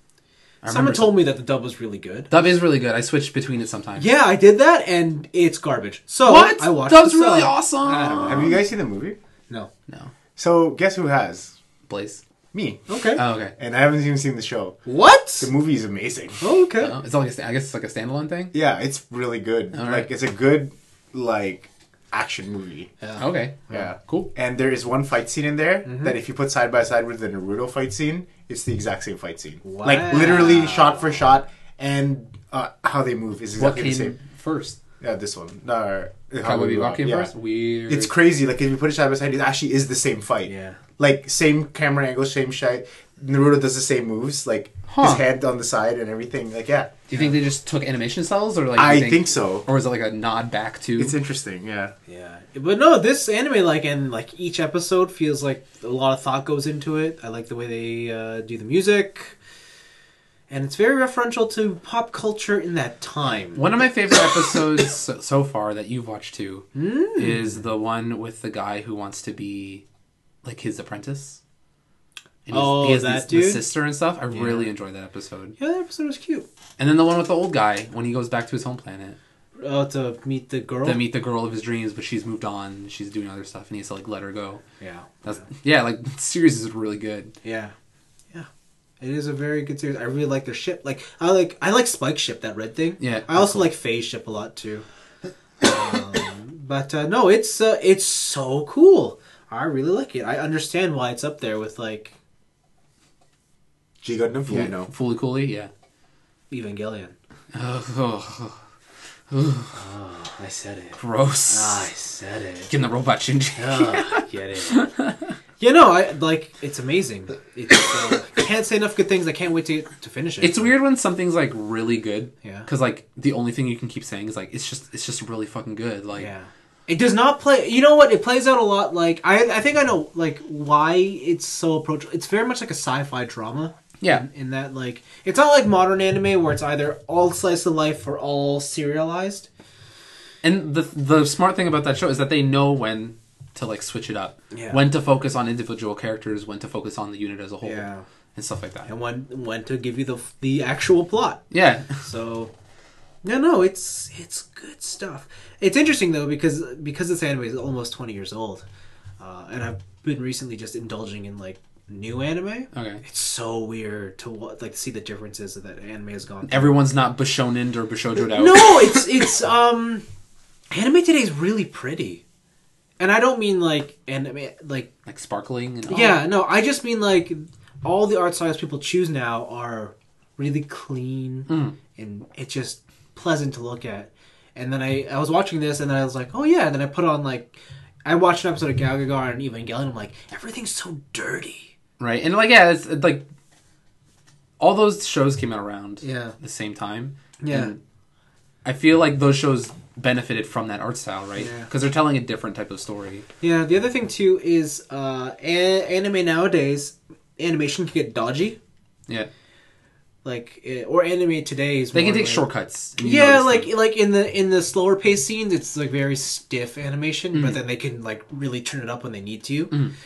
I Someone remember told me that the dub was really good. Dub is really good. I switched between it sometimes. Yeah, I did that, and it's garbage. So What? I watched Dub's the sub. really awesome. I don't know. Have you guys seen the movie? No. No. So, guess who has? Blaze. Me. Okay. Oh, okay. And I haven't even seen the show. What? The movie is amazing. Okay. It's like I guess it's like a standalone thing. Yeah, it's really good. All Like, right. it's a good, like, action movie. Okay. Yeah. Cool. And there is one fight scene in there that if you put side by side with the Naruto fight scene, it's the exact same fight scene. Wow. Like, literally shot for shot, and how they move is What exactly the came same. first? Yeah, this one. Cowboy Bebop came yeah. first. Weird. It's crazy. Like, if you put it side by side, it actually is the same fight. Yeah. Like, same camera angle, same shot. Naruto does the same moves, like his hand on the side and everything. Like, yeah. Do you think they just took animation styles, or like? I you think so. Or is it like a nod back to? It's interesting, yeah. Yeah. But no, this anime, like each episode feels like a lot of thought goes into it. I like the way they do the music. And it's very referential to pop culture in that time. One of my favorite episodes so far that you've watched too is the one with the guy who wants to be like his apprentice. And he has that the dude? sister and stuff. I really enjoyed that episode. Yeah, that episode was cute. And then the one with the old guy when he goes back to his home planet Oh, to meet the girl? to meet the girl of his dreams, but she's moved on. She's doing other stuff, and he has to like let her go. Yeah. Like the series is really good. Yeah. Yeah. It is a very good series. I really like their ship. Like I like Spike ship, that red thing. Yeah, I also like Faye's ship a lot too. But no, it's so cool. I really like it. I understand why it's up there with like G Gundam? Yeah, I know. Fully Cooley, yeah. Evangelion. Oh, I said it. gross. I said it. Give him the robot Shinji. Oh, get it. Yeah, no, I like it's amazing. It's can't say enough good things. I can't wait to finish it. It's weird when something's like really good. Yeah. Because like the only thing you can keep saying is like it's just really fucking good. Like Yeah. It does not play. You know what? It plays out a lot like I think I know like why it's so approachable. It's very much like a sci-fi drama. yeah. In that like it's not like modern anime where it's either all slice of life or all serialized. And the smart thing about that show is that they know when to like switch it up. Yeah. When to focus on individual characters, when to focus on the unit as a whole. Yeah. And stuff like that. And when to give you the actual plot. Yeah. So, no, it's good stuff. It's interesting though because this anime is almost 20 years old, and I've been recently just indulging in like new anime. Okay. It's so weird to like see the differences that anime has gone through. Everyone's not Bishonen or Bishojo'd out. No, it's anime today is really pretty, and I don't mean like anime like Like sparkling and all. yeah, no, I just mean like all the art styles people choose now are really clean and it's just pleasant to look at. And then I was watching this and then I was like, oh yeah, and then I put on like I watched an episode of Gagagar and Evangelion. I'm like, everything's so dirty. Right. And like yeah, it's like all those shows came out around Yeah. the same time. Yeah. And I feel like those shows benefited from that art style, right? Yeah. Because they're telling a different type of story. Yeah. The other thing too is anime nowadays animation can get dodgy. Yeah. Like or anime today is They can more take like- shortcuts. and you Yeah, notice them. like in the slower paced scenes, it's like very stiff animation, but then they can like really turn it up when they need to.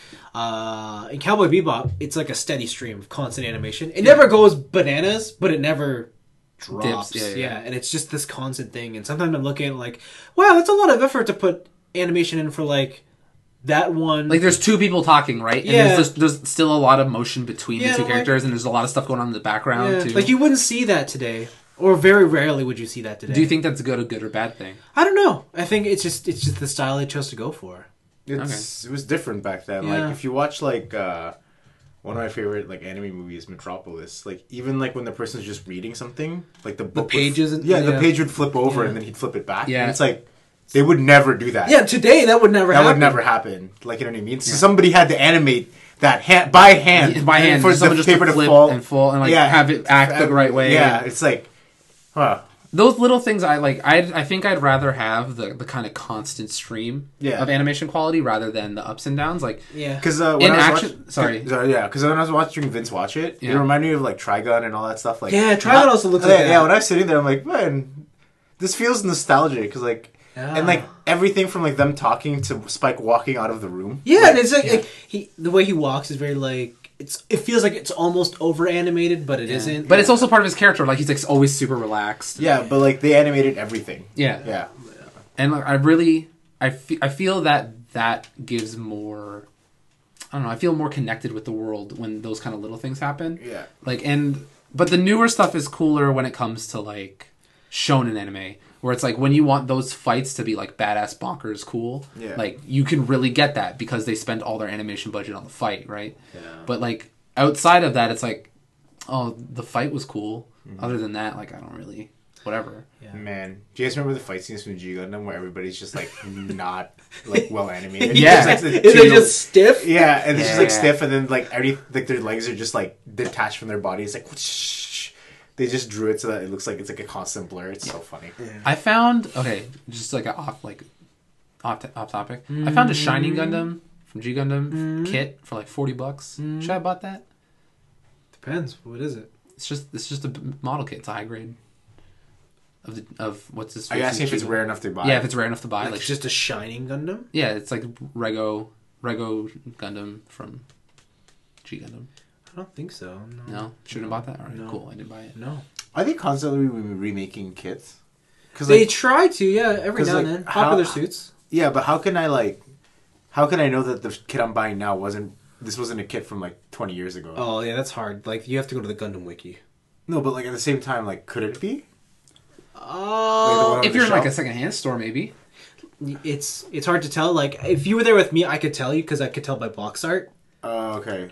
In Cowboy Bebop, it's like a steady stream of constant animation. It never goes bananas, but it never drops. Yeah. And it's just this constant thing. And sometimes I'm looking at it like, wow, that's a lot of effort to put animation in for like that one. Like there's two people talking, right? And Yeah. there's still a lot of motion between Yeah, the two like- characters, and there's a lot of stuff going on in the background Yeah, too. like you wouldn't see that today, or very rarely would you see that today. Do you think that's a good or bad thing? I don't know. I think it's just the style they chose to go for. It was different back then. Yeah. Like if you watch like one of my favorite like anime movies, Metropolis. Like even like when the person's just reading something, like the book pages would, and- the yeah. page would flip over Yeah. and then he'd flip it back. Yeah. And it's like they would never do that. Yeah, today that would never that happen. would never happen. Like you know what I mean? So somebody had to animate that by hand By hand, for someone the just paper to to flip fall and full and like Yeah. have it act the right way. Yeah, And it's like, huh. those little things I like. I think I'd rather have the kind of constant stream Yeah. of animation quality rather than the ups and downs. Like Yeah. Because when In I was action- watch- sorry. yeah, because when I was watching Vince watch it, Yeah. it reminded me of like Trigun and all that stuff. Like Yeah, Trigun also looks like yeah, that. yeah. When I was sitting there, I'm like, man, this feels nostalgic because like, and like everything from like them talking to Spike walking out of the room. Yeah, and it's like the way he walks is very like it feels like it's almost over animated, but it isn't. but it's also part of his character. Like he's like always super relaxed. Yeah, but like they animated everything. Yeah. Yeah. And like, I feel that gives more. I don't know. I feel more connected with the world when those kind of little things happen. Yeah. Like but the newer stuff is cooler when it comes to like shonen anime, where it's like when you want those fights to be like badass bonkers cool. Yeah. Like you can really get that because they spend all their animation budget on the fight, right? Yeah. But like outside of that, it's like, oh, the fight was cool. Other than that, like I don't really whatever. Man, do you guys remember the fight scenes from G Gundam where everybody's just like not like well animated? Yeah. It's like, Is it just stiff? yeah, and it's just like Yeah. stiff, and then like like their legs are just like detached from their bodies. Like whoosh. They just drew it so that it looks like it's like a constant blur. It's so funny. I found just like off topic. I found a Shining Gundam from G Gundam kit for like $40. Should I have bought that? Depends. What is it? It's just a model kit. It's a high grade of what's this? Are you asking if it's rare enough to buy? Yeah, if it's rare enough to buy. Like Like just a shining Gundam? yeah, it's like Rego Gundam from G Gundam. I don't think so. No, shouldn't have bought that. All right, No. cool. I didn't buy it. No. Are they constantly remaking kits? Because They try to, yeah, every 'cause, now and like, then. Popular how- suits. yeah, but how can I know that the kit I'm buying now wasn't a kit from like 20 years ago? Oh yeah, that's hard. Like you have to go to the Gundam wiki. No, but like at the same time, like could it be? Oh, On If the you're in like a shelf? secondhand store, maybe. it's hard to tell. Like if you were there with me, I could tell you because I could tell by box art. Okay.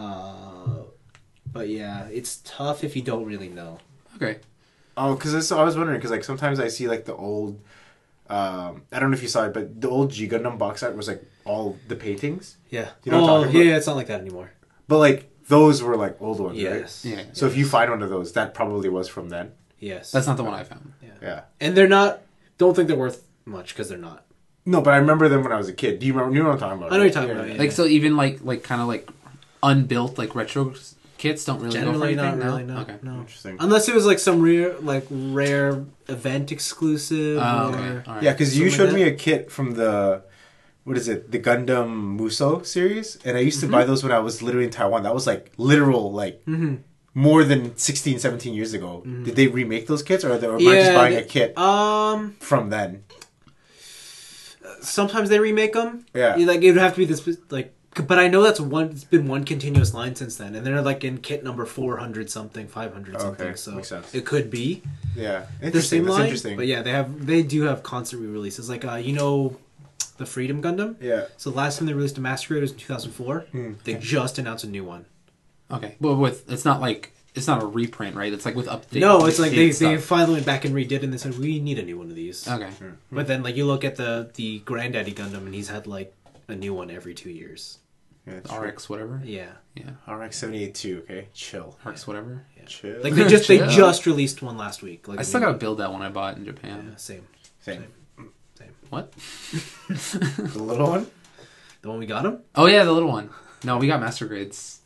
But yeah, it's tough if you don't really know. Okay. Oh, because I was wondering because like sometimes I see like the old I don't know if you saw it, but the old G Gundam box art was like all the paintings. Yeah. You know what I'm talking about? Yeah, it's not like that anymore. But like those were like old ones, Yes. right? Yeah. So if you find one of those, that probably was from then. Yes. That's not the one I found. Yeah. And they're not. Don't think they're worth much because they're not. No, but I remember them when I was a kid. Do you remember? You know what I'm talking about? I know right? what you're talking about, yeah. Like so, even like kind of like unbuilt like retro kits don't really Generally, go for not anything. really. No? No. Okay. No. Interesting. Unless it was like some rare event exclusive. Oh, or... okay. All right. Yeah, because you Something showed like me a kit from the, what is it, the Gundam Muso series, and I used to buy those when I was literally in Taiwan. That was like literal, like more than 16, 17 years ago. Did they remake those kits, or am I just buying a kit from then? Sometimes they remake them. Yeah. Like it would have to be this like. But I know that's one. It's been one continuous line since then, and they're like in kit number 400 something, 500 something. Okay, So makes sense. it could be Yeah, the interesting. same That's line. interesting. But yeah, they do have constant re-releases. Like the Freedom Gundam. Yeah. So the last time they released a Masquerade was in 2004. They just announced a new one. Okay, but it's not a reprint, right? It's like with updates. No, it's like they stuff. finally went back and redid it and they said we need a new one of these. Okay. But then like you look at the Granddaddy Gundam and he's had like a new one every 2 years. Yeah, true. RX whatever. Yeah. Yeah. RX 78-2, okay? Chill. RX whatever. Chill. Like they just released one last week. Like I still gotta build that one I bought in Japan. Yeah, same. Same. What? The little one? The one we got him? Oh yeah, the little one. No, we got master grades.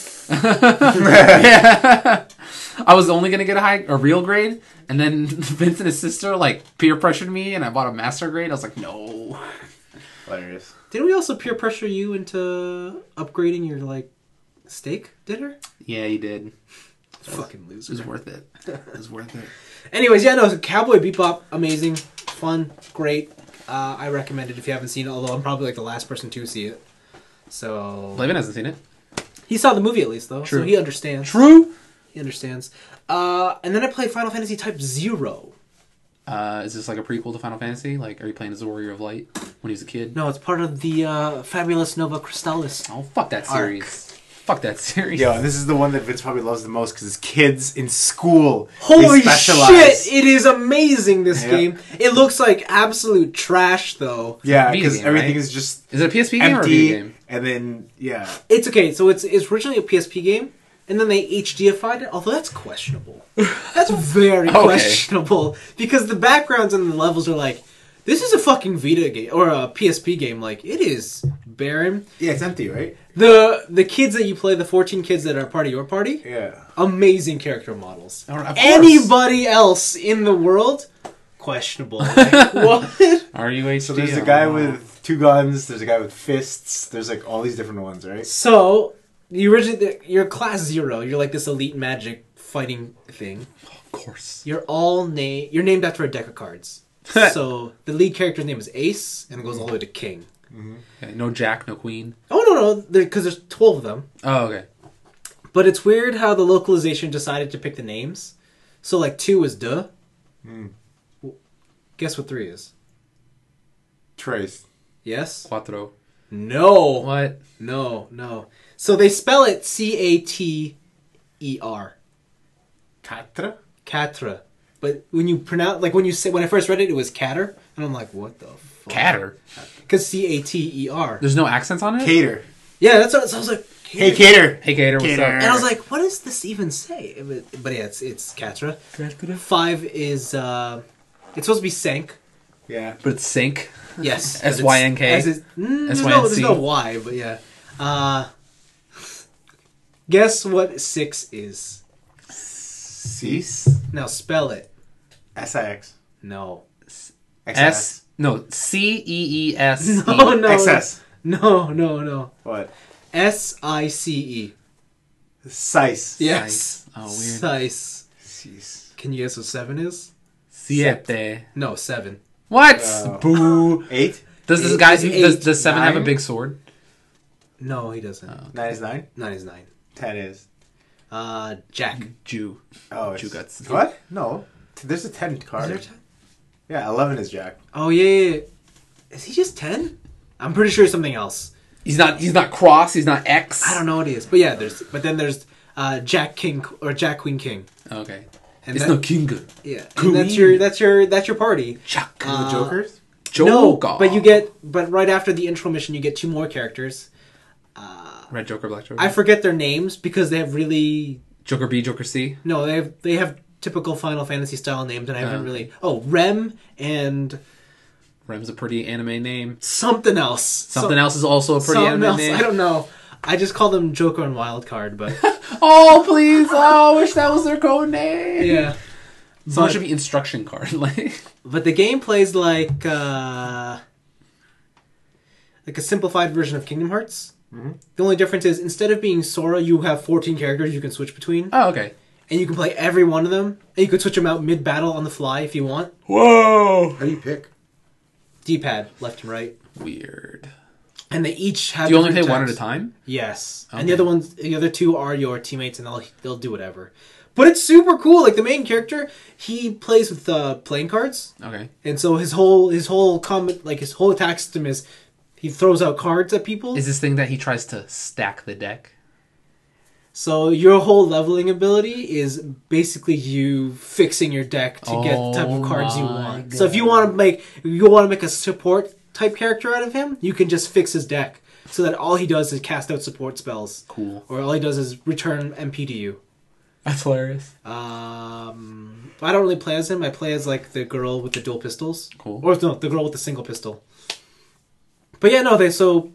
Yeah. I was only gonna get a real grade, and then Vince and his sister like peer pressured me, and I bought a master grade. I was like, no. Hilarious. Didn't we also peer pressure you into upgrading your like steak dinner? Yeah, you did. Fucking It loser. was worth it. It was worth it. Anyways, yeah, no, Cowboy Bebop, amazing, fun, great. I recommend it if you haven't seen it, although I'm probably like the last person to see it. So Levin hasn't seen it. he saw the movie at least though, True. so he understands. True. He understands. And then I played Final Fantasy Type 0. Is this like a prequel to Final Fantasy? Like, are you playing as the Warrior of Light when he was a kid? No, it's part of the Fabulous Nova Crystallis. Oh, fuck that series. Fuck that series. Yo, and this is the one that Vince probably loves the most because it's kids in school. Holy they specialize. shit! It is amazing, this Yeah. game. It looks like absolute trash, though. Yeah, Video because game, everything right? is just Is it a PSP game or a empty, video game? and then, yeah. It's okay, so it's originally a PSP game, and then they HDified it, although that's questionable. That's very Okay. questionable, because the backgrounds and the levels are like, this is a fucking Vita game, or a PSP game, like, it is barren. Yeah, it's empty, right? The kids that you play, the 14 kids that are part of your party, Yeah. amazing character models. Of course. Anybody else in the world, questionable. Like, what? Are you HD? So there's a guy with 2 guns, there's a guy with fists, there's like all these different ones, right? So, you're class 0, you're like this elite magic fighting thing. Of course. You're named after a deck of cards. So the lead character's name is Ace, and it goes all the way to King. Okay, no Jack, no Queen. Oh no, because there's 12 of them. Oh, okay. But it's weird how the localization decided to pick the names. So like 2 is duh. Guess what 3 is? Trace. Yes. Cuatro. No. What? No. So they spell it Cater. Catra? Catra. But when you pronounce, like when I first read it, it was Catter, and I'm like, what the fuck? Cater. Because Cater. There's no accents on it? Cater. Yeah, that's what so I was like. Hey, Cater! Hey, Cater, what's Cater. up? And I was like, what does this even say? But yeah, it's Catra. 5 is it's supposed to be Sank. Yeah. But it's Sync. Yes. SYNK? There's SYNC? no Y, but yeah. Guess what 6 is? Cease? Now spell it. SIX. No. XS. CEES. No. XS. No. What? SICE. Sice. Yes. Oh, weird. Sice. Cease. Can you guess what 7 is? Siete. No, 7. What? Boo. 8? Does this Eight guy is eight. does 7 have a 9? big sword? No, he doesn't. 9 is 9? 9 is 9. 10 is. Jack. Jew. Oh, it's... Jew guts. What? No. There's a 10 card. Is there 10? Yeah, 11 is Jack. Oh yeah. Is he just 10? I'm pretty sure it's something else. He's not cross, he's not X. I don't know what he is, but yeah, there's Jack King or Jack Queen King. Okay. And It's that- no king. Yeah, Queen. and that's your party. Chuck. The Jokers? No, Joker. but right after the intro mission, you get 2 more characters. Red Joker, Black Joker. I forget their names because they have really Joker B, Joker C. no, they have typical Final Fantasy style names, and I haven't Oh. really. Oh, Rem and Rem's a pretty anime name. something else. Something else is also a pretty Something anime else. name. I don't know. I just call them Joker and Wildcard, but Oh, please. Oh, I wish that was their code name. yeah. Someone But- should be instruction card. Like, But the game plays like a simplified version of Kingdom Hearts. Mm-hmm. The only difference is instead of being Sora, you have 14 characters you can switch between, oh, okay. and you can play every one of them. And you can switch them out mid battle on the fly if you want. Whoa. How do you pick? D-pad, left and right, Weird. and they each have. Do you only play different one at a attacks. time? Yes, and Okay. the other 2 are your teammates, and they'll do whatever. But it's super cool. Like the main character, he plays with playing cards. Okay. And so his whole combat, like his whole attack system is, he throws out cards at people. Is this thing that he tries to stack the deck? So your whole leveling ability is basically you fixing your deck to get the type of cards you my want. So if you want to make a support type character out of him, you can just fix his deck so that all he does is cast out support spells, Cool. or all he does is return MP to you. That's hilarious. I don't really play as him. I play as like the girl with the dual pistols. Cool. Or no, the girl with the single pistol. But yeah, no,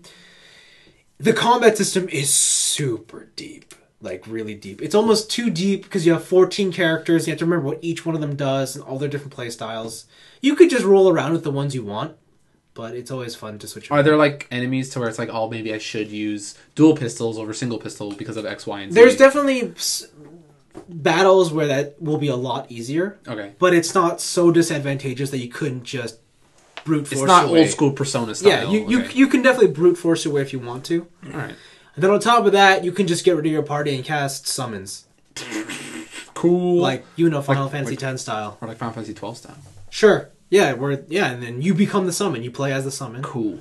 the combat system is super deep. Like really deep. It's almost too deep because you have 14 characters. You have to remember what each one of them does and all their different play styles. You could just roll around with the ones you want, but it's always fun to switch Are around. there like enemies to where it's like, oh, maybe I should use dual pistols over single pistol because of X, Y, and Z? There's definitely battles where that will be a lot easier, Okay. but it's not so disadvantageous that you couldn't just brute force It's not your way. old school Persona style. Yeah, you Okay. you can definitely brute force your way if you want to. All right. And then on top of that, you can just get rid of your party and cast summons. Cool. Like, Final Like- Fantasy like- X style. Or like Final Fantasy 12 style. Sure. Yeah, and then you become the summon. You play as the summon. Cool.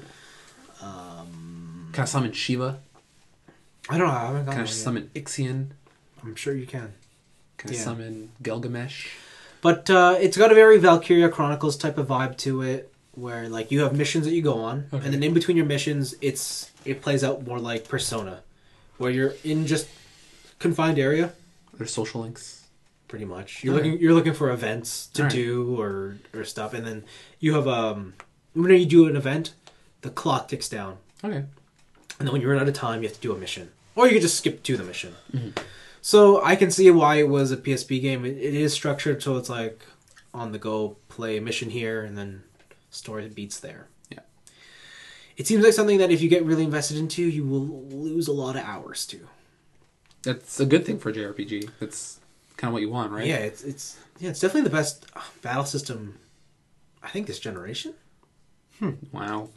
Can I summon Shiva? I don't know. I haven't got Can I one yet. summon Ixion? I'm sure you can. Can I Yeah. summon Gilgamesh? But it's got a very Valkyria Chronicles type of vibe to it, where like you have missions that you go on, Okay. and then in between your missions, it plays out more like Persona, where you're in just confined area. There's social links. Pretty much, you're Alright. looking for events to Alright. do or stuff, and then you have when you do an event, the clock ticks down, Okay. and then when you run out of time, you have to do a mission, or you can just skip to the mission. Mm-hmm. So I can see why it was a PSP game. It is structured so it's like on the go, play a mission here, and then story beats there. Yeah. It seems like something that if you get really invested into, you will lose a lot of hours to. That's a good thing for a JRPG. That's kind of what you want, right? Yeah, it's definitely the best battle system. I think this generation. Wow.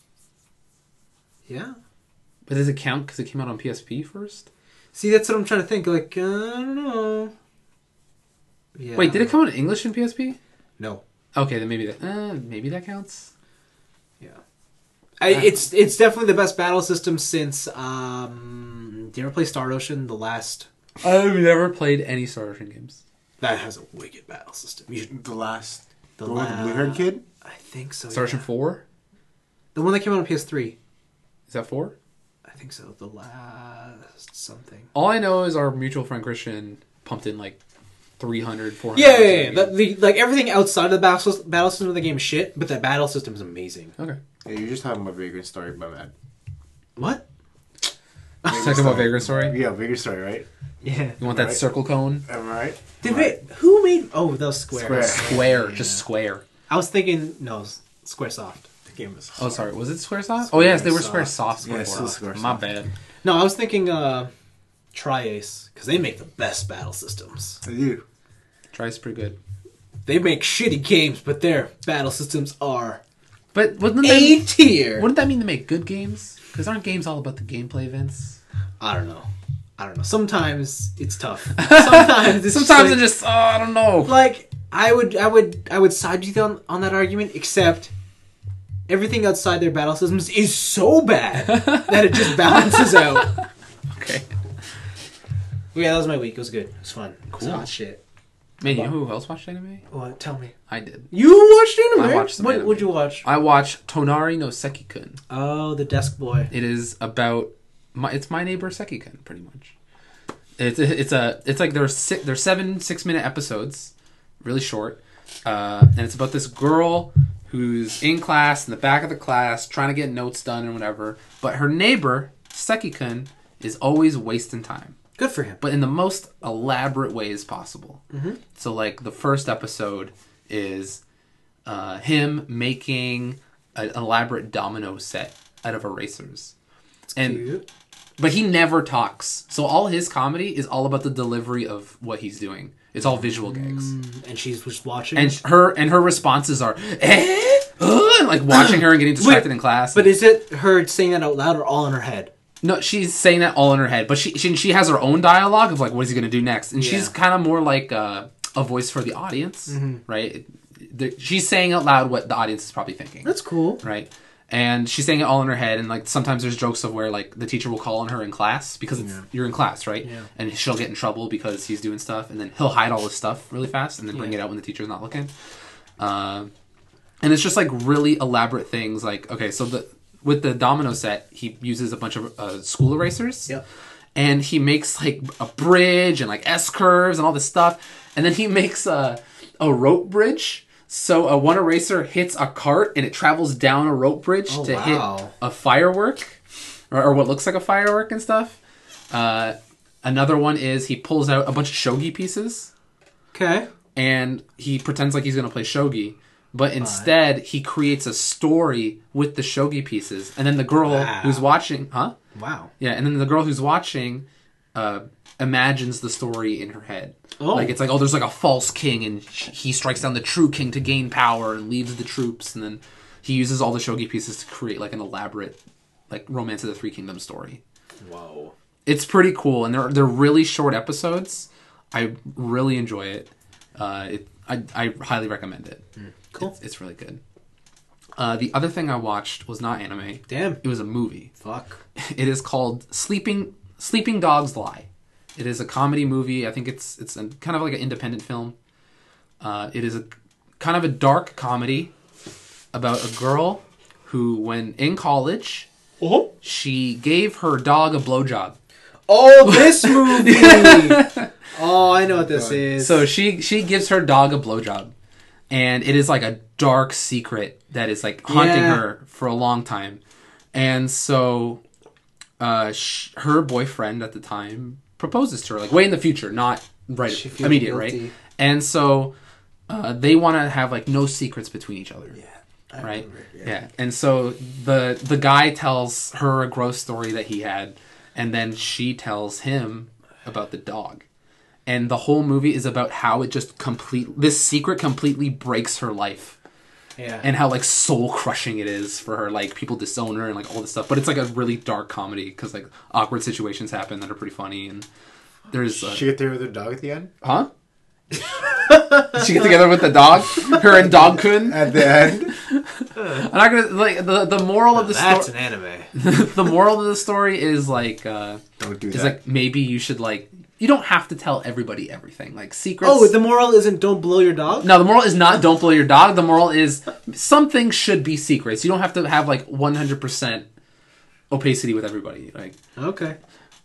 Yeah. But does it count because it came out on PSP first? See, that's what I'm trying to think. Like, I don't know. Yeah. Wait, did it come out in English in PSP? No. Okay, then maybe that counts. Yeah. It's definitely the best battle system since. Do you ever play Star Ocean? The last. I've never played any Star Ocean games. That has a wicked battle system. You should. The last. The The one with the blue haired kid? I think so. Star Ocean 4? The one that came out on PS3. Is that 4? I think so. The last something. All I know is our mutual friend Christian pumped in like 300, 400. Yeah. hours in the game. Like everything outside of the battle system of the game is shit, but the battle system is amazing. Okay. Yeah, you're just talking about Vagrant Story, my bad. What? Talking about Vagrant Story? Yeah, Vagrant Story, right? Yeah. You want that Right. circle cone? Am I right? Who made? Oh, that was Square. Square. Square, just square. I was thinking SquareSoft. The game is. Oh, sorry. Was it Squaresoft? Oh, yes, they were Squaresoft. Squaresoft. Yeah, it's still before. Squaresoft. My bad. No, I was thinking Tri-Ace because they make the best battle systems. I do. Try's pretty good. They make shitty games, but their battle systems are But wouldn't A that, tier. wouldn't that mean they make good games? Because aren't games all about the gameplay, Vince? I don't know. Sometimes it's tough. Sometimes it's I don't know. like I would side with you on that argument, except everything outside their battle systems is so bad that it just balances out. Okay. Yeah, that was my week. It was good. It was fun. Cool. It's hot shit. Man, you know who else watched anime? What? Tell me. I did. You watched anime? I watched some What anime. would you watch? I watched Tonari no Seki-kun. Oh, the desk boy. It is about it's my neighbor Seki-kun, pretty much. It's like there's 7 6-minute episodes, really short, and it's about this girl who's in class in the back of the class trying to get notes done and whatever. But her neighbor Seki-kun is always wasting time. Good for him. But in the most elaborate ways possible. Mm-hmm. So, like, the first episode is him making an elaborate domino set out of erasers. Cute. But he never talks. So all his comedy is all about the delivery of what he's doing. It's all visual gags. And she's just watching. And her responses are, like watching her and getting distracted in class. But is it her saying that out loud or all in her head? No, she's saying that all in her head, but she has her own dialogue of like, what is he going to do next? And she's kind of more like a voice for the audience, right? She's saying out loud what the audience is probably thinking. That's cool. Right? And she's saying it all in her head, and like sometimes there's jokes of where like the teacher will call on her in class because you're in class, right? Yeah. And she'll get in trouble because he's doing stuff, and then he'll hide all his stuff really fast and then bring it out when the teacher's not looking. And it's just like really elaborate things. Like, okay, so with the domino set, he uses a bunch of school erasers. Yep. And he makes like a bridge and like S curves and all this stuff. And then he makes a rope bridge. So one eraser hits a cart and it travels down a rope bridge to hit a firework or what looks like a firework and stuff. Another one is he pulls out a bunch of shogi pieces. Okay. And he pretends like he's going to play shogi. But instead, he creates a story with the shogi pieces. And then the girl who's watching... Huh? Wow. Yeah, and then the girl who's watching imagines the story in her head. Oh. Like, it's like, there's like a false king, and he strikes down the true king to gain power and leaves the troops. And then he uses all the shogi pieces to create like an elaborate like Romance of the Three Kingdoms story. Whoa. It's pretty cool, and they're really short episodes. I really enjoy it. I highly recommend it. Cool. It's really good. The other thing I watched was not anime. Damn. It was a movie. Fuck. It is called Sleeping Dogs Lie. It is a comedy movie. I think it's kind of like an independent film. It is a kind of a dark comedy about a girl who, when in college, she gave her dog a blowjob. Oh, this movie! Oh, I know what this is. So she gives her dog a blowjob. And it is like a dark secret that is like haunting her for a long time. And so her boyfriend at the time proposes to her, like way in the future, not right immediate, right? And so they want to have like no secrets between each other. Yeah. Right? Yeah. And so the guy tells her a gross story that he had, and then she tells him about the dog. And the whole movie is about how it just this secret completely breaks her life. Yeah. And how like soul crushing it is for her, like people disown her and like all this stuff. But it's like a really dark comedy because like awkward situations happen that are pretty funny. And there's she get there with her dog at the end? Huh? Did she get together with the dog? Her and Dog-kun? At the end? I'm not gonna like the moral of the story. That's an anime. The moral of the story is like don't do that. is like maybe you should like you don't have to tell everybody everything. Like secrets. Oh, the moral isn't don't blow your dog? No, the moral is not don't blow your dog. The moral is some things should be secrets. You don't have to have like 100% opacity with everybody. Like Okay.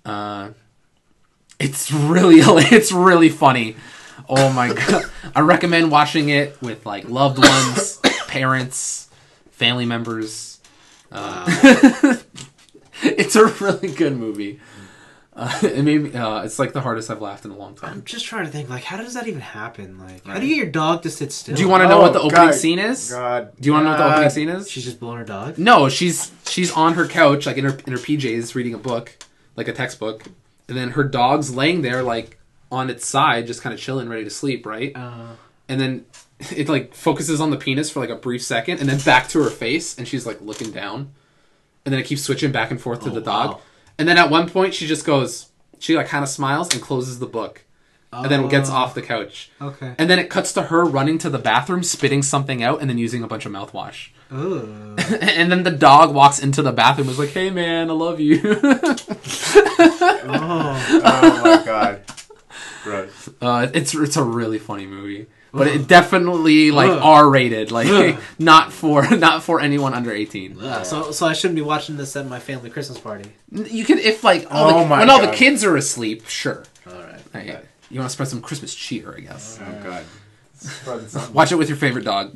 it's really funny. Oh my god. I recommend watching it with like loved ones, parents, family members. It's a really good movie. It made me, it's like the hardest I've laughed in a long time. I'm just trying to think, like, how does that even happen? Like, how do you get your dog to sit still? Do you want to know what the opening scene is? God. Do you want to know what the opening scene is? She's just blowing her dog? No, she's on her couch, like in her PJs, reading a book, like a textbook, and then her dog's laying there, like on its side, just kind of chilling, ready to sleep, right? And then it like focuses on the penis for like a brief second, and then back to her face, and she's like looking down, and then it keeps switching back and forth to the dog. Wow. And then at one point, she just goes, she like kind of smiles and closes the book. And then gets off the couch. Okay. And then it cuts to her running to the bathroom, spitting something out, and then using a bunch of mouthwash. Ooh. And then the dog walks into the bathroom and is like, hey man, I love you. Oh my god. Right. It's a really funny movie, but it definitely like R-rated, like not for anyone under 18. So I shouldn't be watching this at my family Christmas party. You could if like my when all the God. kids are asleep, sure. All right. Hey, you want to spread some Christmas cheer, I guess. Oh God. Watch it with your favorite dog.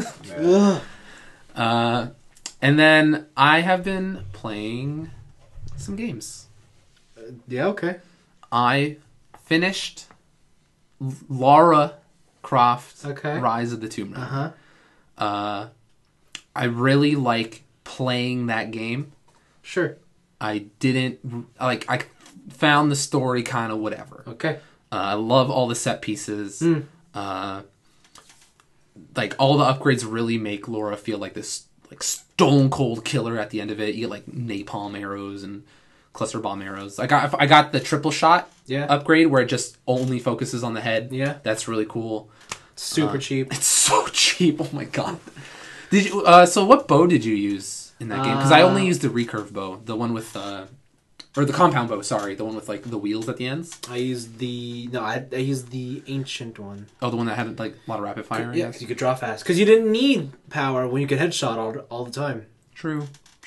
And then I have been playing some games. Yeah. Okay. I finished Lara Croft Okay. Rise of the Tomb Raider. Uh-huh. I really like playing that game. Sure. I found the story kind of whatever. Okay. I love all the set pieces. Mm. Like all the upgrades really make Laura feel like this like stone cold killer at the end of it. You get like napalm arrows and cluster bomb arrows. I got the triple shot upgrade where it just only focuses on the head. Yeah. That's really cool. Super cheap. It's so cheap. Oh my god. Did you? So what bow did you use in that game? Because I only used the recurve bow, the one with or the compound bow. Sorry, the one with like the wheels at the ends. I used I used the ancient one. Oh, the one that had like a lot of rapid fire. Yeah, because you could draw fast. Because you didn't need power when you could headshot all the time. True.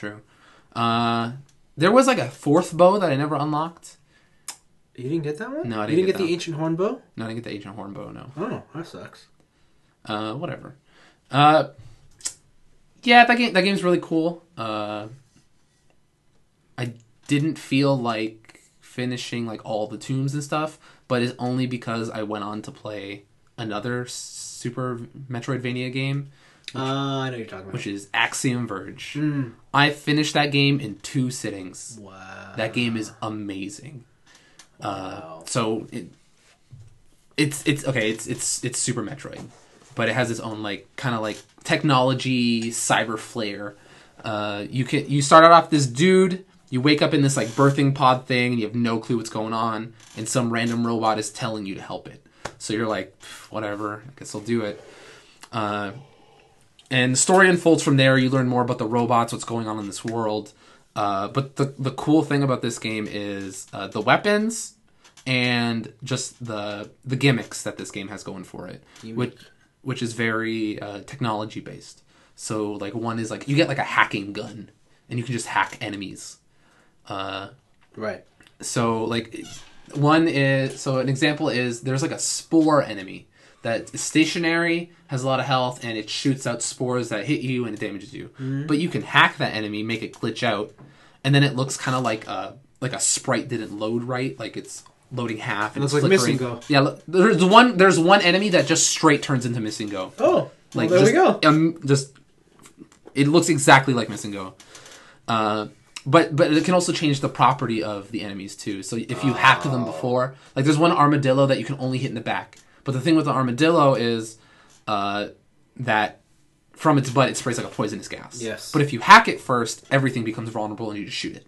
There was like a fourth bow that I never unlocked. You didn't get that one? No, I You didn't didn't get get the that. ancient horn bow? No, I didn't get the ancient horn bow. No. Oh, that sucks. Whatever. Yeah, that game's really cool. I didn't feel like finishing like all the tombs and stuff, but it's only because I went on to play another Super Metroidvania game, I know what you're talking about. which is Axiom Verge. Mm. I finished that game in 2 sittings. Wow. That game is amazing. Wow. So it's okay. It's Super Metroid, but it has its own like kind of like technology cyber flair. You start out off this dude. You wake up in this like birthing pod thing, and you have no clue what's going on, and some random robot is telling you to help it. So you're like, whatever, I guess I'll do it. And the story unfolds from there. You learn more about the robots, what's going on in this world. But the cool thing about this game is the weapons and just the gimmicks that this game has going for it, which is very technology based. So like one is like you get like a hacking gun, and you can just hack enemies. Right. So like one is an example is there's like a spore enemy that is stationary, has a lot of health, and it shoots out spores that hit you and it damages you. Mm-hmm. But you can hack that enemy, make it glitch out, and then it looks kind of like a sprite didn't load right, like it's loading half. And it looks like Missing Go. Yeah, there's one enemy that just straight turns into Missing Go. Oh, like well, there we go. Just it looks exactly like Missing Go. But it can also change the property of the enemies too. So if you hacked them before, like there's one armadillo that you can only hit in the back. But the thing with the armadillo is that from its butt it sprays like a poisonous gas. Yes. But if you hack it first, everything becomes vulnerable and you just shoot it.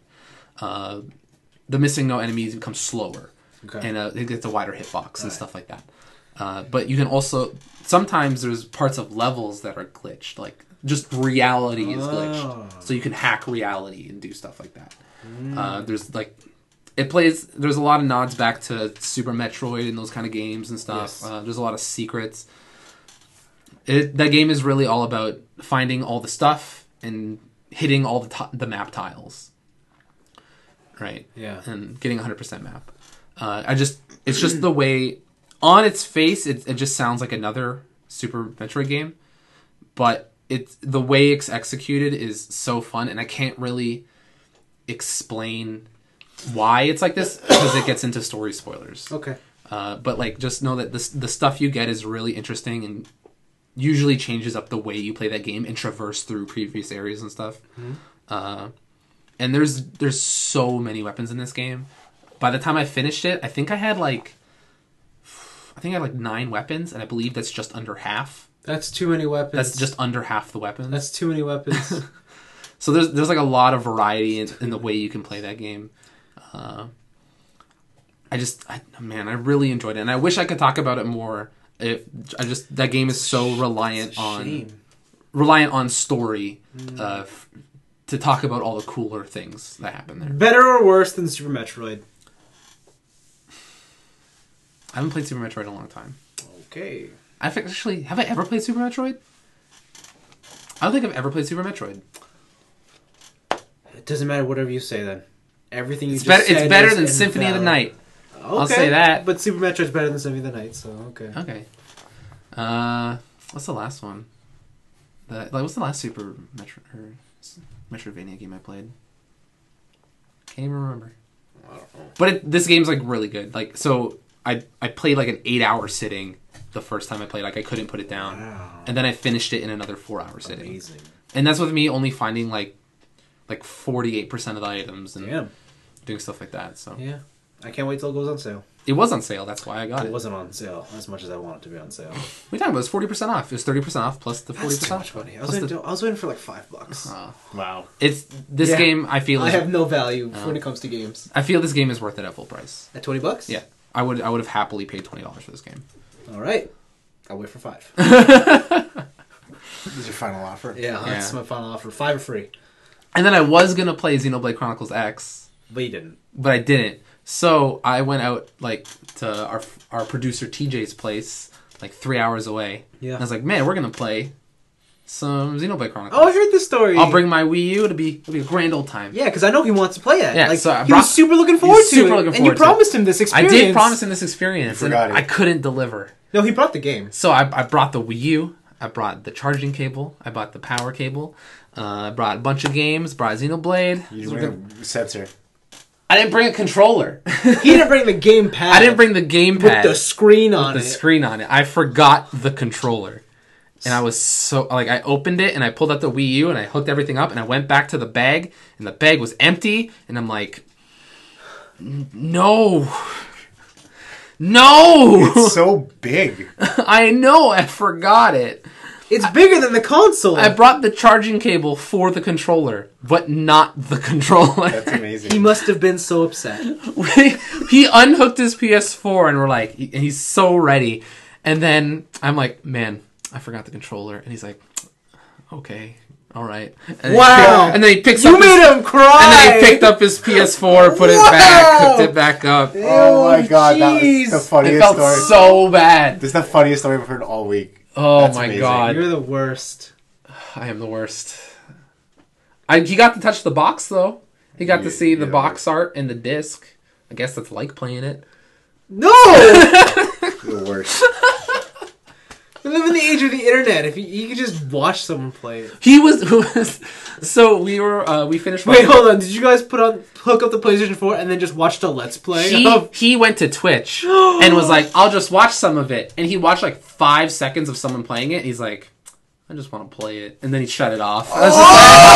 The Missing No enemies become slower. Okay. And it gets a wider hitbox and stuff like that. But you can also sometimes there's parts of levels that are glitched, like just reality is glitched, so you can hack reality and do stuff like that. There's like there's a lot of nods back to Super Metroid and those kind of games and stuff. Yes. There's a lot of secrets. That game is really all about finding all the stuff and hitting all the map tiles, right? Yeah. And getting 100% map. It's just the way on its face it just sounds like another Super Metroid game, but it's the way it's executed is so fun, and I can't really explain why it's like this because it gets into story spoilers. Okay. But like just know that the stuff you get is really interesting and usually changes up the way you play that game and traverse through previous areas and stuff. Mm-hmm. And there's so many weapons in this game. By the time I finished it, I think I had like 9 weapons, and I believe that's just under half. That's too many weapons. That's just under half the weapons. That's too many weapons. So there's like a lot of variety in the way you can play that game. I really enjoyed it, and I wish I could talk about it more. That game is so reliant on story to talk about all the cooler things that happen there. Better or worse than Super Metroid? I haven't played Super Metroid in a long time. Okay. Have I ever played Super Metroid? I don't think I've ever played Super Metroid. It doesn't matter whatever you say then. Everything you It's just said It's better is than Symphony of the invalid. Night. I'll say that. But Super Metroid's better than Symphony of the Night, so okay. Okay. What's the last one? What's the last Super Metroidvania game I played? Can't even remember. I don't know. But this game's like really good. Like, so I played like an 8-hour sitting the first time I played. Like, I couldn't put it down, and then I finished it in another 4-hour sitting. Amazing. And that's with me only finding like 48% of the items and Damn. doing stuff like that. So Yeah. I can't wait till it goes on sale. it was on sale. That's why I got It it. wasn't on sale as much as I want it to be on sale. What are you talking about? It was 40% off. It was 30% off plus the 40% That's too off. much money. I Plus was waiting for like $5. Wow. It's this Yeah. game. I feel I is, have no value when it comes to games. I feel this game is worth it at full price. At $20? Yeah, I would have happily paid $20 for this game. All right. I'll wait for $5. This is your final offer? Yeah, that's my final offer. $5 or free. And then I was gonna play Xenoblade Chronicles X, But you didn't. but I didn't. So I went out like to our producer TJ's place, like 3 hours away. Yeah. And I was like, man, we're gonna play some Xenoblade Chronicles. Oh, I heard this story. I'll bring my Wii U. It'll be a grand old time. Yeah, because I know he wants to play it. Yeah, like, so I he was super looking forward to super it. looking And forward you to it. promised him this I experience. did promise him this experience, You and forgot it. I couldn't deliver. No, he brought the game. So I brought the Wii U. I brought the charging cable. I bought the power cable. I brought a bunch of games. Brought Xenoblade. You bring a sensor. I didn't bring a controller. He didn't bring the game pad. I didn't bring the gamepad with the screen on with it. the screen on it. I forgot the controller, and I was so like I opened it and I pulled out the Wii U and I hooked everything up and I went back to the bag and the bag was empty and I'm like, no. It's so big. I know. I forgot it. It's bigger than the console. I brought the charging cable for the controller, but not the controller. That's amazing. He must have been so upset. He unhooked his PS4 and we're like, and he's so ready. And then I'm like, man, I forgot the controller. And he's like, okay, all right. And Wow. And then he picks You up made his, him cry! And then he picked up his PS4, put it back, Wow. hooked it back up. Oh my god, that jeez. was the It funniest felt story. so bad. This is the funniest story I've heard all week. Oh That's my amazing. god. You're the worst. I am the worst. He got to touch the box though. He got to see the yeah. box art and the disc. I guess that's like playing it. No! You're the worst. We live in the age of the internet. If you could just watch someone play it. He was so we finished. Wait, hold on. Did you guys hook up the PlayStation 4 and then just watch the Let's Play? He went to Twitch and was like, I'll just watch some of it. And he watched like 5 seconds of someone playing it. And he's like, I just want to play it. And then he shut it off. I was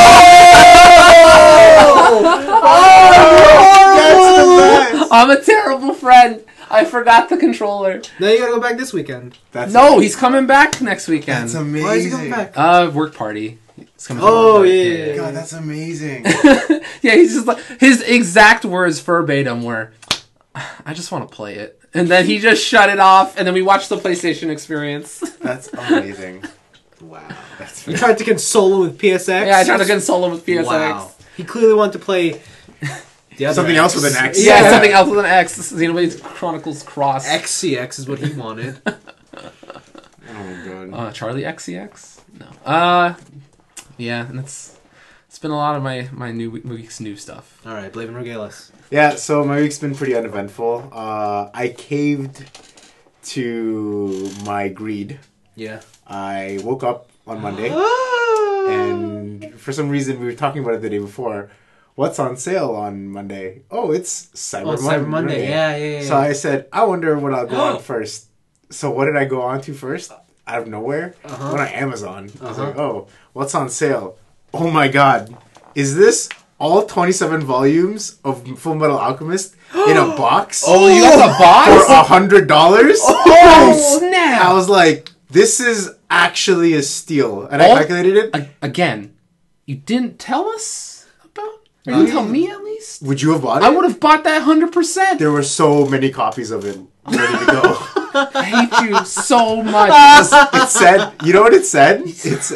That's the best. I'm a terrible friend. I forgot the controller. Now you gotta go back this weekend. That's No, he's coming back next weekend. That's amazing. Why is he coming back? Work party. He's coming to Oh, work. yeah. God, that's amazing. Yeah, he's just like, his exact words verbatim were, I just want to play it. And then he just shut it off, and then we watched the PlayStation experience. That's amazing. Wow. That's You tried to console him with PSX? Yeah, I tried to console him with PSX. Wow. He clearly wanted to play the other Something else with an X. Yeah, Yeah. something else with an X. Xenoblade Chronicles Cross. XCX is what he wanted. Oh my god. Charlie XCX? No. Yeah, and it's been a lot of my week's new stuff. All right, Blame and Regale us. Yeah, so my week's been pretty uneventful. I caved to my greed. Yeah. I woke up on Monday, Oh. and for some reason we were talking about it the day before. What's on sale on Monday? Oh, it's Cyber Monday. Yeah. So I said, I wonder what I'll go on first. So what did I go on to first? Out of nowhere? Uh-huh. Went on Amazon. I was Uh-huh. like, oh, what's on sale? Oh my god. Is this all 27 volumes of Full Metal Alchemist in a box? Oh, you got the box? For $100? Oh, snap! I was like, this is actually a steal. And I calculated it. Again, you didn't tell us about? Or you didn't tell me at least? Would you have bought it? I would have bought that 100%. There were so many copies of it ready to go. I hate you so much. It said, you know what it said? It's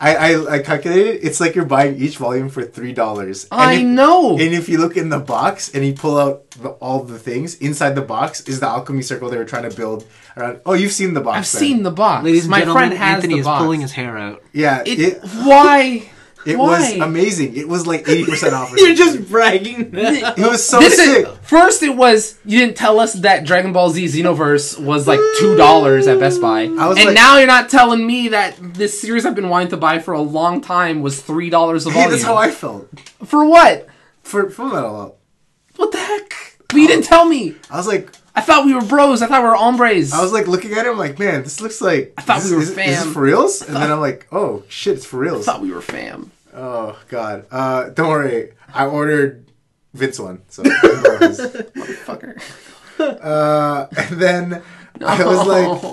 I calculated. It's like you're buying each volume for $3. I know. And if you look in the box and you pull out all the things inside the box, is the alchemy circle they were trying to build around. Oh, you've seen the box. I've seen the box. Ladies and My gentlemen, friend has Anthony the is box. pulling his hair out. Yeah, Why? it Why? was amazing. It was like 80% off. Or You're something. just bragging now. It was so This sick. First, it was you didn't tell us that Dragon Ball Z Xenoverse was like $2 at Best Buy, I was and like- now you're not telling me that this series I've been wanting to buy for a long time was $3 a Hey, volume. that's how I felt For what? for Fullmetal. What the heck? But you didn't tell me. I was like We were bros. I thought we were hombres. I was like looking at it. I'm like, man, this looks like. I thought we were Is fam. this for reals? And then I'm like, oh shit, it's for reals. I thought we were fam. Oh god. Don't worry. I ordered Vince one, so ignore his. Motherfucker. And then I was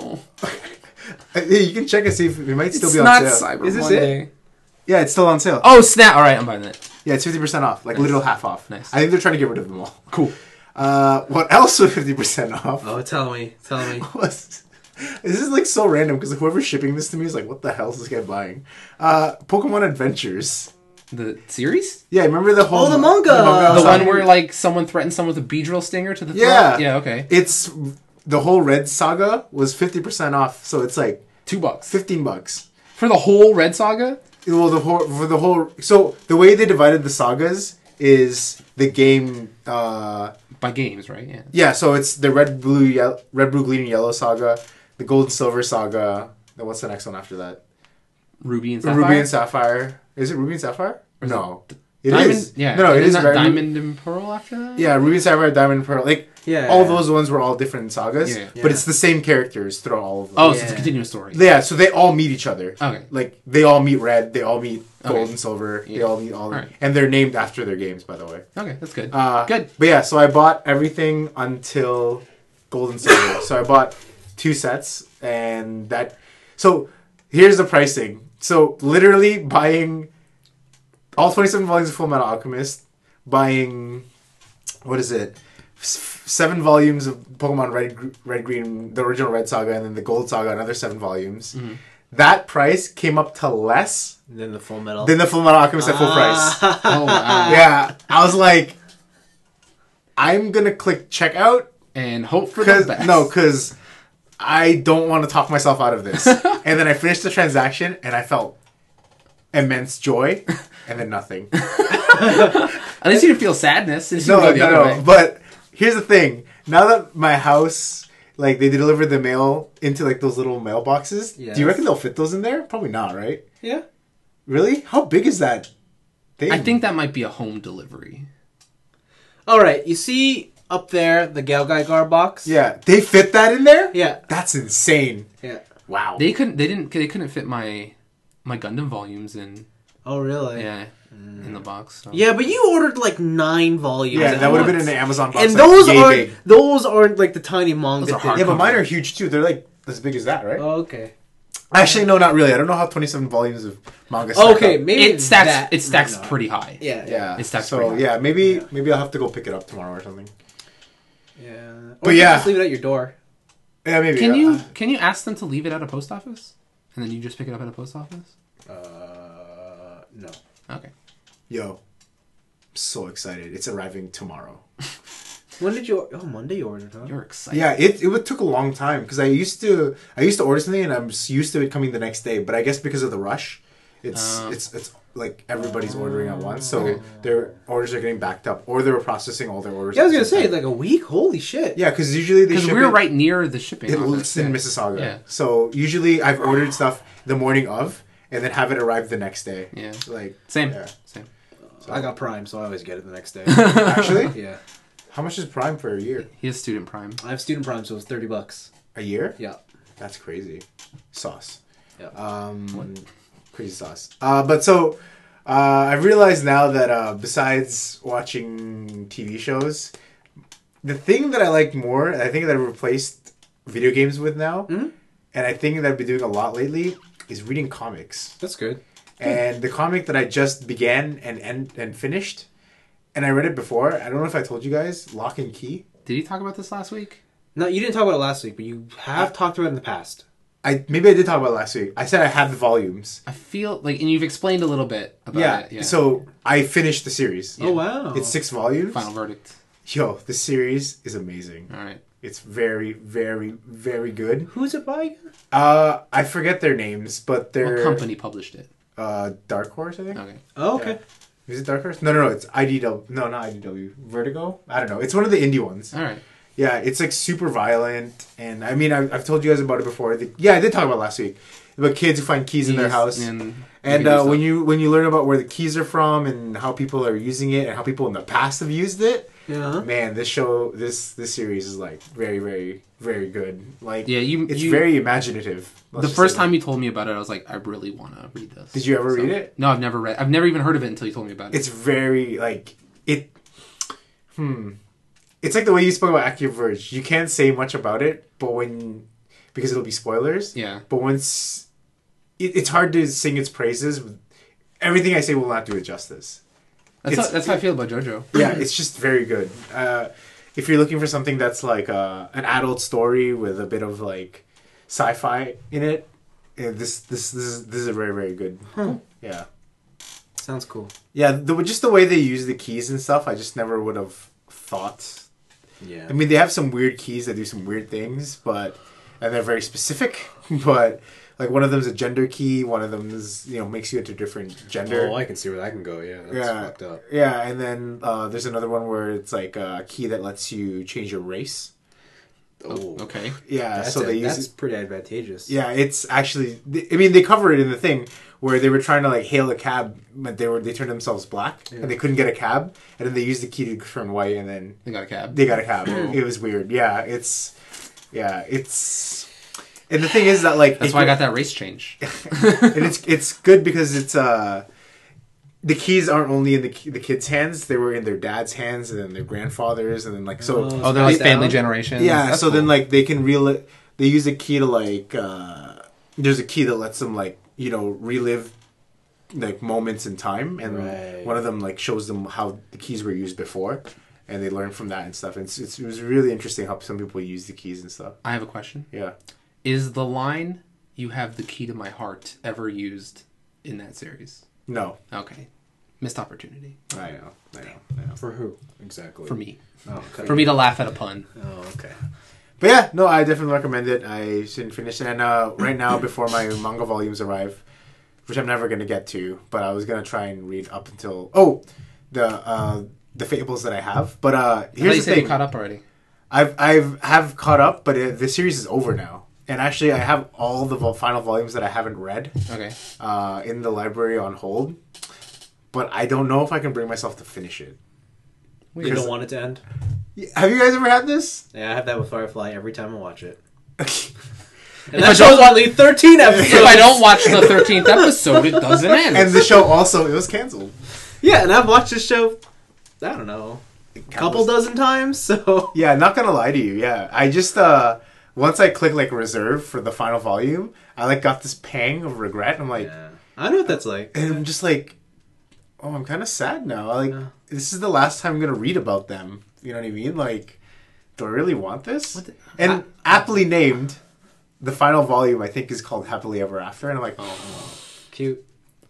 like, hey, you can check and see if it might still It's be on not sale. Cyber Is this Monday. Yeah, it's still on sale. Oh snap! All right, I'm buying it. Yeah, it's 50% off, like little half off. Nice. I think they're trying to get rid of them all. Cool. What else was 50% off? Oh, tell me. Was this is like so random because whoever's shipping this to me is like, what the hell is this guy buying? Pokemon Adventures. The series? Yeah, remember the whole Oh, the manga! I The was one talking- where like someone threatens someone with a Beedrill stinger to the throat? Yeah. Yeah, okay. It's the whole Red Saga was 50% off, so it's like $2. $15. For the whole Red Saga? Well, so the way they divided the sagas is the game. By games, right? Yeah. Yeah, so it's the red, blue, green, and yellow saga, the gold and silver saga. Then what's the next one after that? Ruby and The Sapphire? Ruby and Sapphire. Is it Ruby and Sapphire? Or is No, it it Diamond? is. Yeah. No, it is not red- Diamond and Pearl after that? Yeah, Ruby and Sapphire, Diamond and Pearl. Like Yeah. all those ones were all different sagas, Yeah. but it's the same characters throughout all of them. Oh, so it's Yeah. a continuous story. Yeah, so they all meet each other. Okay. Like they all meet red, they all meet gold Okay. and silver, they Yeah. all meet all, Alright. and they're named after their games, by the way. Okay, that's good. Good. But yeah, so I bought everything until gold and silver. So I bought 2 sets, and that. So here's the pricing. So literally buying all 27 volumes of Full Metal Alchemist, buying what is it? 7 volumes of Pokemon Red, Green, the original Red Saga, and then the Gold Saga, another 7 volumes. Mm-hmm. That price came up to less Then the Full Metal. than the Full Metal Alchemist at full price. Oh, wow. Yeah, I was like, I'm gonna click checkout And hope for the best. because I don't want to talk myself out of this. And then I finished the transaction, and I felt immense joy, and then nothing. At least you didn't feel sadness. At least you No, didn't go the other no. way. But here's the thing: now that my house, like, they deliver the mail into like those little mailboxes, Yes. do you reckon they'll fit those in there? Probably not, right? Yeah. Really? How big is that thing? I think that might be a home delivery. All right. You see up there the Galgaigar box? Yeah, they fit that in there. Yeah. That's insane. Yeah. Wow. They couldn't fit my Gundam volumes in. Oh, really? Yeah, in the box. So. Yeah, but you ordered like 9 volumes. Yeah, at that would have been once. in the Amazon box. And like, those yay aren't big. those aren't like the tiny manga. Those are things. Yeah, but hardcover. mine are huge too. They're like as big as that, right? Oh, okay. Actually, no, not really. I don't know how 27 volumes of manga stack Okay, up. maybe It stacks. that- It stacks no. pretty high. Yeah. Yeah. It stacks so pretty yeah, maybe I'll have to go pick it up tomorrow or something. Yeah. But Or you yeah. just leave it at your door. Yeah, maybe. Can you ask them to leave it at a post office, and then you just pick it up at a post office? No. Okay. Yo, I'm so excited! It's arriving tomorrow. When did you? Oh, Monday you ordered, huh? You're excited. Yeah, it took a long time because I used to order something and I'm used to it coming the next day. But I guess because of the rush, it's like everybody's ordering at once, so Okay. their orders are getting backed up, or they were processing all their orders. Yeah, I was at gonna the same say time. like a week. Holy shit! Yeah, because usually they Because ship we're it, right near the shipping It's office. in Yeah. Mississauga. Yeah. So usually I've ordered stuff the morning of, and then have it arrive the next day. Yeah. Like Same. Yeah. Same. I got Prime, so I always get it the next day. Actually, Yeah, how much is Prime for a year? He has Student Prime. I have Student Prime, so it's $30. A year? Yeah. That's crazy. Sauce. Yeah. Crazy sauce. But so I've realized now that besides watching TV shows, the thing that I like more, and I think that I've replaced video games with now, and I think that I've been doing a lot lately, is reading comics. That's good. And the comic that I just began and finished, and I read it before, I don't know if I told you guys, Lock and Key. Did he talk about this last week? No, you didn't talk about it last week, but you have talked about it in the past. maybe I did talk about it last week. I said I had the volumes. I feel like, and you've explained a little bit about it. Yeah. So I finished the series. Oh wow! It's 6 volumes. Final verdict. Yo, the series is amazing. All right. It's very, very, very good. Who's it by? I forget their names, but they're What company published it? Dark Horse, I think. Okay. Oh, okay. Yeah. Is it Dark Horse? No, it's IDW. No, not IDW. Vertigo. I don't know. It's one of the indie ones. All right. Yeah, it's like super violent, and I mean, I've told you guys about it before. I did talk about it last week about kids who find keys in their house, and when you learn about where the keys are from and how people are using it and how people in the past have used it. Yeah. Man, this series is like very, very, very good. Like, yeah, it's very imaginative. The first time you told me about it, I was like, I really want to read this. Did you ever read it? No, I've never read. I've never even heard of it until you told me about it. It's very like it. It's like the way you spoke about Active Verge. You can't say much about it, but because it'll be spoilers. Yeah. But once it's hard to sing its praises. Everything I say will not do it justice. That's how I feel about JoJo. Yeah, it's just very good. If you're looking for something that's like an adult story with a bit of like sci-fi in it, this is a very, very good. Yeah, sounds cool. Yeah, just the way they use the keys and stuff, I just never would have thought. Yeah, I mean, they have some weird keys that do some weird things, and they're very specific. But like one of them is a gender key, one of them is makes you into a different gender. Oh, I can see where that can go. Yeah, that's fucked up. Yeah, and then there's another one where it's like a key that lets you change your race. Oh, okay. Yeah, that's pretty advantageous. Yeah, it's actually. I mean, they cover it in the thing where they were trying to like hail a cab, but they turned themselves black and they couldn't get a cab, and then they used the key to turn white, and then they got a cab. It was weird. Yeah, it's. And the thing is that like that's why I got that race change. And it's good because it's the keys aren't only in the kids' hands; they were in their dad's hands, and then their grandfathers, and then like so. They're like family generations. Yeah, that's so cool. then like they can They use a key to like. There's a key that lets them like relive like moments in time, and one of them like shows them how the keys were used before, and they learn from that and stuff. And it was really interesting how some people use the keys and stuff. I have a question. Yeah. Is the line "You have the key to my heart" ever used in that series? No. Okay. Missed opportunity. I know. For who exactly? For me. Oh, okay. For me to laugh at a pun. Oh, okay. But yeah, no, I definitely recommend it. I shouldn't finish it. And right now, before my manga volumes arrive, which I'm never going to get to, but I was going to try and read up until the fables that I have. But here's the thing: you caught up already. I've caught up, but the series is over now. And actually, I have all the final volumes that I haven't read. Okay. In the library on hold, but I don't know if I can bring myself to finish it. You don't want it to end? Have you guys ever had this? Yeah, I have that with Firefly every time I watch it. And If that show's only 13 episodes. If I don't watch the 13th episode, it doesn't end. And the show also, it was canceled. Yeah, and I've watched this show, I don't know, a couple dozen times, so... Yeah, not gonna lie to you, yeah. I just, once I click, like, reserve for the final volume, I, like, got this pang of regret, and I'm like... Yeah. I know what that's like. And I'm just like, oh, I'm kind of sad now. Like, this is the last time I'm gonna read about them. You know what I mean? Like, do I really want this? And aptly named, the final volume, I think, is called Happily Ever After, and I'm like, oh. Cute.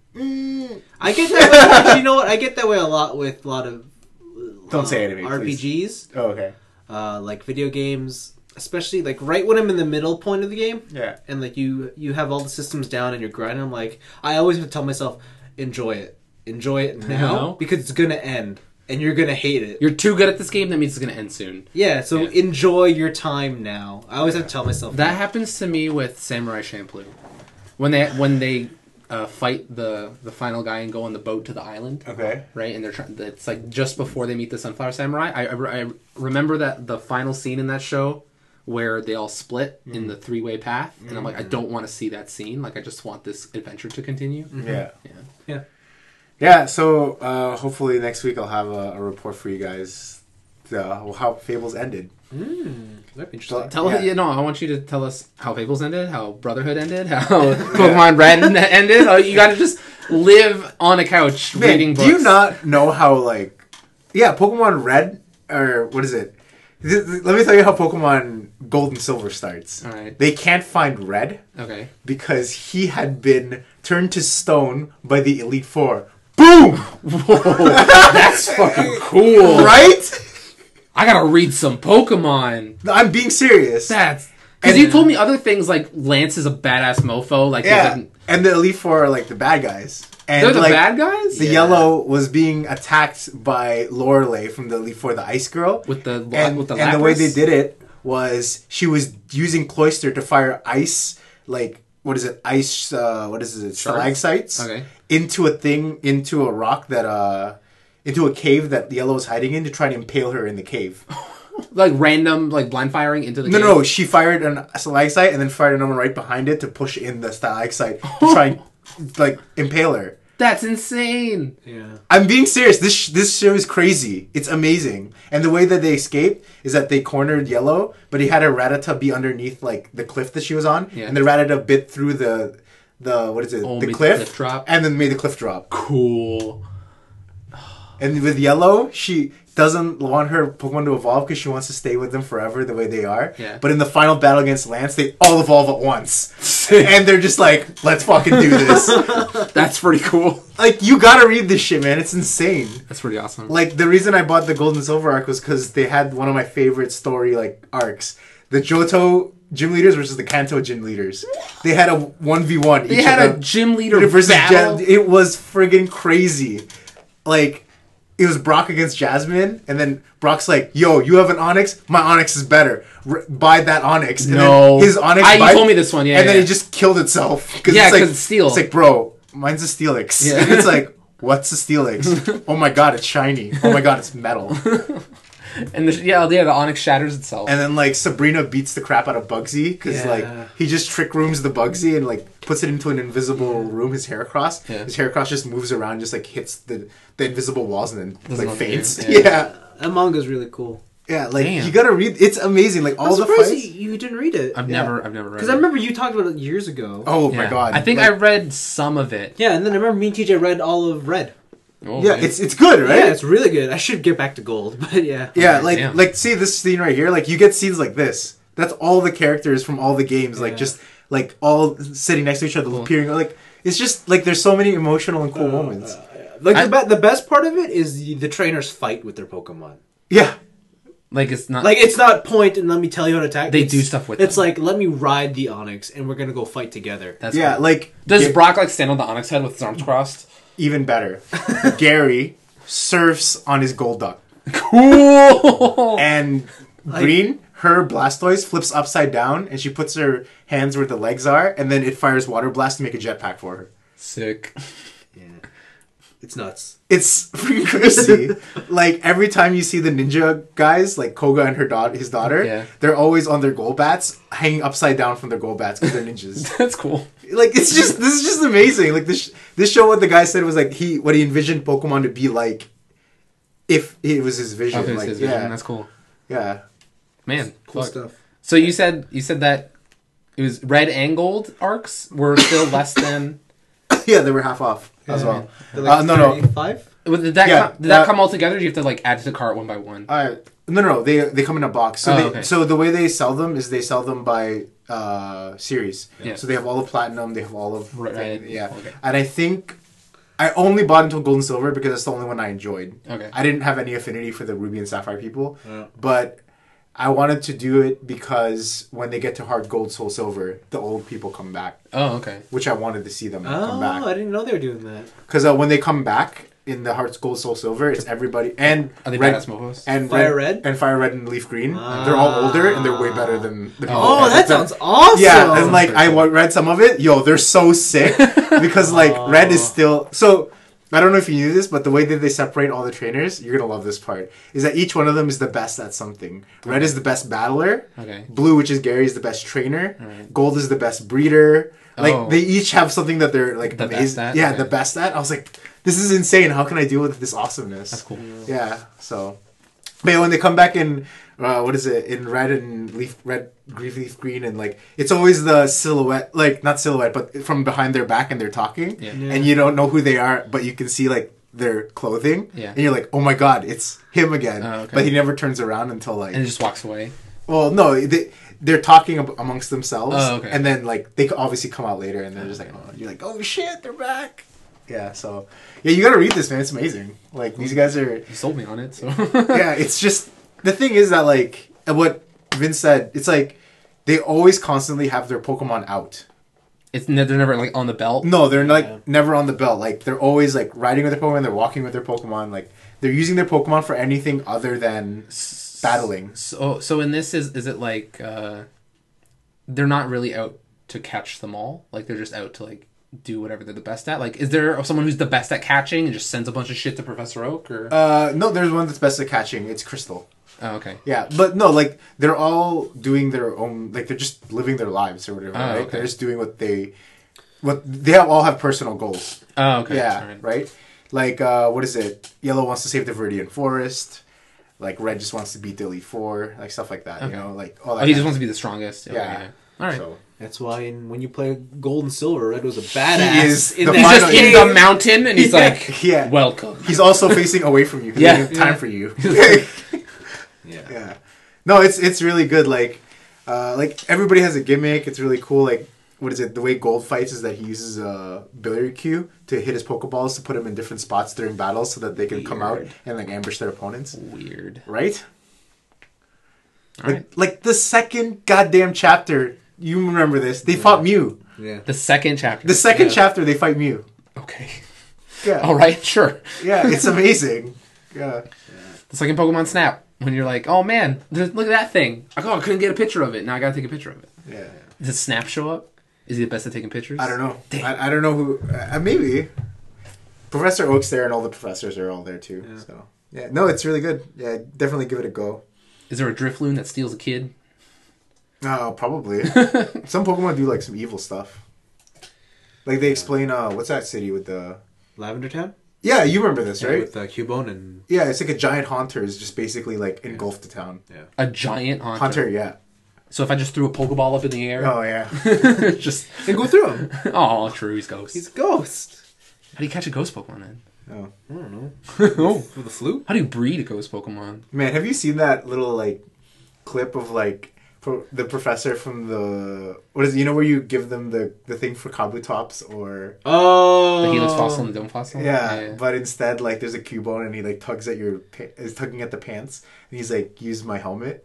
I get that way, you know what? I get that way a lot with a lot of Don't say it to me, RPGs. please. Oh, okay. Like video games, especially like right when I'm in the middle point of the game. Yeah. And like you have all the systems down and you're grinding. I'm like, I always have to tell myself, enjoy it now because it's gonna end and you're gonna hate it. You're too good at this game. That means it's gonna end soon. Yeah. So enjoy your time now. I always have to tell myself that happens to me with Samurai Champloo. When they fight the final guy and go on the boat to the island. Okay. Right, and they're trying. It's like just before they meet the Sunflower Samurai. I remember that the final scene in that show where they all split in the three-way path, and I'm like, I don't want to see that scene. Like, I just want this adventure to continue. Yeah. So hopefully next week I'll have a report for you guys how Fables ended. That'd be interesting. I want you to tell us how Fables ended, how Brotherhood ended, how Pokemon Red ended. You got to just live on a couch reading books. Do you not know how Pokemon Red, or what is it? Let me tell you how Pokemon Gold and Silver starts. All right. They can't find Red Okay. because he had been turned to stone by the Elite Four. Boom! That's fucking cool. Right? I gotta read some Pokemon. I'm being serious. That's because you told me other things like Lance is a badass mofo. Like, Yeah, he's like, and the Elite Four are like the bad guys. And they're the like, bad guys The yellow was being attacked by Lorelei from the Elite Four, the Ice Girl. with the and with the the way Lapras? they did it was she was using Cloyster to fire ice, like what is it? Ice. What is it? Stalactites. Okay. Into a rock that into a cave that Yellow was hiding in to try to impale her in the cave. Like random like blind firing into the No, cave? no, she fired a stalactite and then fired another one right behind it to push in the stalactite to try and like impale her. That's insane. Yeah. I'm being serious. This show is crazy. It's amazing. And the way that they escaped is that they cornered Yellow, but he had a Rattata be underneath like the cliff that she was on, Yeah. and the Rattata bit through the what is it? Oh, the made the cliff, cliff drop? and then made the cliff drop. Cool. And with Yellow, she doesn't want her Pokemon to evolve because she wants to stay with them forever the way they are. Yeah. But in the final battle against Lance, they all evolve at once. And they're just like, let's fucking do this. That's pretty cool. Like, you gotta read this shit, man. It's insane. That's pretty awesome. Like, the reason I bought the Gold and Silver arc was because they had one of my favorite story, like, arcs. The Johto gym leaders versus the Kanto gym leaders. They had a 1v1. They had a gym leader versus battle. It was friggin' crazy. Like, it was Brock against Jasmine, and then Brock's like, yo, you have an Onyx? My Onyx is better. Buy that Onyx. And No. then his Onyx... You told me this one, yeah. And then yeah. it just killed itself. Yeah, like, 'cause it's steel. It's like, bro, mine's a Steelix. Yeah. And it's like, what's a Steelix? Oh my god, it's shiny. Oh my god, it's metal. And the Onyx shatters itself. And then, like, Sabrina beats the crap out of Bugsy, because, Yeah. like, he just trick rooms the Bugsy and, like, puts it into an invisible room, his Heracross. Yeah. His Heracross just moves around, just, like, hits the invisible walls and then, Doesn't like, look faints. weird, Yeah. That manga's really cool. Yeah, like, Damn. you gotta read... It's amazing. Like, all I'm the surprised fights... you didn't read it. I've never read Because it. I remember you talked about it years ago. Oh, Yeah. my god. I think Like, I read some of it. Yeah, and then I remember me and TJ read all of Red. Oh, Yeah, man. it's good, right? Yeah, it's really good. I should get back to Gold, but yeah. Yeah, Damn. like see this scene right here. Like, you get scenes like this. That's all the characters from all the games. Like, Yeah. just like all sitting next to each other, appearing. Like, it's just like there's so many emotional and cool moments. Like the best part of it is the trainers fight with their Pokemon. Yeah, Like it's not Like it's not point and let me tell you how to attack. They It's- do stuff with It's them. like let me ride the Onyx and we're gonna go fight together. that's yeah. cool. Like, Does Brock Brock like stand on the Onyx head with his arms crossed? even better? Gary surfs on his Golduck, Cool. and Green, her Blastoise flips upside down, and she puts her hands where the legs are, and then it fires Water Blast to make a jetpack for her. Sick. Yeah. It's nuts. It's freaking crazy. Like, every time you see the ninja guys, like Koga and his daughter, Yeah. they're always on their Golbats, hanging upside down from their Golbats because they're ninjas. That's cool. Like, this is just amazing. Like, this show, what the guy said was like what he envisioned Pokemon to be like if it was his vision. Okay, like, so yeah, that's cool. yeah. Man, Cool fuck. stuff. So you said that it was red and gold arcs were still less than. Yeah, they were half off as well. They're like No. 35? Did that Yeah, did that come all together? Or do you have to like add to the cart one by one? No. They come in a box. So Oh, they, okay. so the way they sell them is they sell them by series. Yeah. So they have all of platinum. They have all of Right. yeah. Okay. And I think I only bought until Gold and Silver because that's the only one I enjoyed. Okay. I didn't have any affinity for the Ruby and Sapphire people, Yeah. but I wanted to do it because when they get to Heart Gold, Soul Silver, the old people come back, Oh, okay. which I wanted to see them come Oh, back. I didn't know they were doing that. Because when they come back in the Heart Gold, Soul Silver, it's everybody and Are they Red badass mofos? and Fire Red? and Fire Red and Leaf Green. They're all older and they're way better than the people. Oh, that sounds awesome. Yeah, and like Pretty cool. read some of it. Yo, they're so sick because like Red is still so. I don't know if you knew this, but the way that they separate all the trainers, you're gonna love this part. Is that each one of them is the best at something. Red is the best battler. Okay. Blue, which is Gary, is the best trainer. Alright. Gold is the best breeder. Like Oh. they each have something that they're like The best amazing. at? Yeah, Okay. the best at. I was like, this is insane. How can I deal with this awesomeness? That's cool. Yeah. So, but yeah, when they come back in, what is it? In red and leaf green, and like it's always the silhouette, like not silhouette, but from behind their back, and they're talking, Yeah. and you don't know who they are, but you can see like their clothing, Yeah. and you're like, oh my god, it's him again. Oh, okay. But he never turns around until like. And it just walks away. Well, no, they're talking amongst themselves, Oh, okay. and then like they obviously come out later, and they're just like, oh, you're like, oh shit, they're back. Yeah, so yeah, you gotta read this, man. It's amazing. Like these guys are. You sold me on it, so. Yeah, it's just the thing is that like what Vince said. It's like they always constantly have their Pokemon out. They're never like on the belt. No, they're like never on the belt. Like they're always like riding with their Pokemon. They're walking with their Pokemon. Like they're using their Pokemon for anything other than battling. So in this is it like they're not really out to catch them all? Like they're just out to like do whatever they're the best at? Like is there someone who's the best at catching and just sends a bunch of shit to Professor Oak or No, there's one that's best at catching. It's Crystal. Oh, okay. Yeah, but no, like they're all doing their own. Like they're just living their lives or whatever. Oh, right? okay. They're just doing what they all have personal goals. Oh, okay. Yeah, Alright. right. Like what is it? Yellow wants to save the Viridian Forest. Like Red just wants to beat the Elite Four. Like stuff like that. Okay. You know, like all that. Oh, he kind just of- wants to be the strongest. Okay, Yeah. All right. So That's why when you play Gold and Silver, Red was a badass. He is in the that He's just final- in game. the mountain and he's like, yeah. welcome. He's also facing away from you. 'Cause Yeah. he doesn't have time for you. Yeah. Yeah. No, it's really good. Like everybody has a gimmick. It's really cool. Like, what is it? The way Gold fights is that he uses a billiard cue to hit his Pokeballs to put them in different spots during battles so that they can come out Weird. and like ambush their opponents. Weird. Right? All right. Like the second goddamn chapter, you remember this? They fought Mew. Yeah. The second chapter. The second Yeah. chapter, they fight Mew. Okay. Yeah. All right. Sure. Yeah, it's amazing. Yeah. The second Pokemon Snap. When you're like, oh man, look at that thing. Oh, I couldn't get a picture of it. Now I gotta take a picture of it. Yeah. Does Snap show up? Is he the best at taking pictures? I don't know. Damn. I don't know who. Maybe. Professor Oak's there, and all the professors are all there too. Yeah. So yeah, no, it's really good. Yeah, definitely give it a go. Is there a Drifloon that steals a kid? Oh, probably. Some Pokemon do like some evil stuff. Like they explain, what's that city with the? Lavender Town? Yeah, you remember this, right? With Cubone and... Yeah, it's like a giant haunter is just basically like engulfed the town. Yeah. A giant haunter. Haunter, yeah. So if I just threw a Pokeball up in the air, Oh yeah. just And go through him. oh, true, he's ghost. He's a ghost. How do you catch a ghost Pokemon then? Oh I don't know. Oh, With a flute? how do you breed a ghost Pokemon? man, have you seen that little like clip of like the professor from the what is it? You know where you give them the thing for Kabutops or Oh. The Helix Fossil and the Dome Fossil? yeah, but instead like there's a Cubone and he like tugs at is tugging at the pants and he's like use my helmet.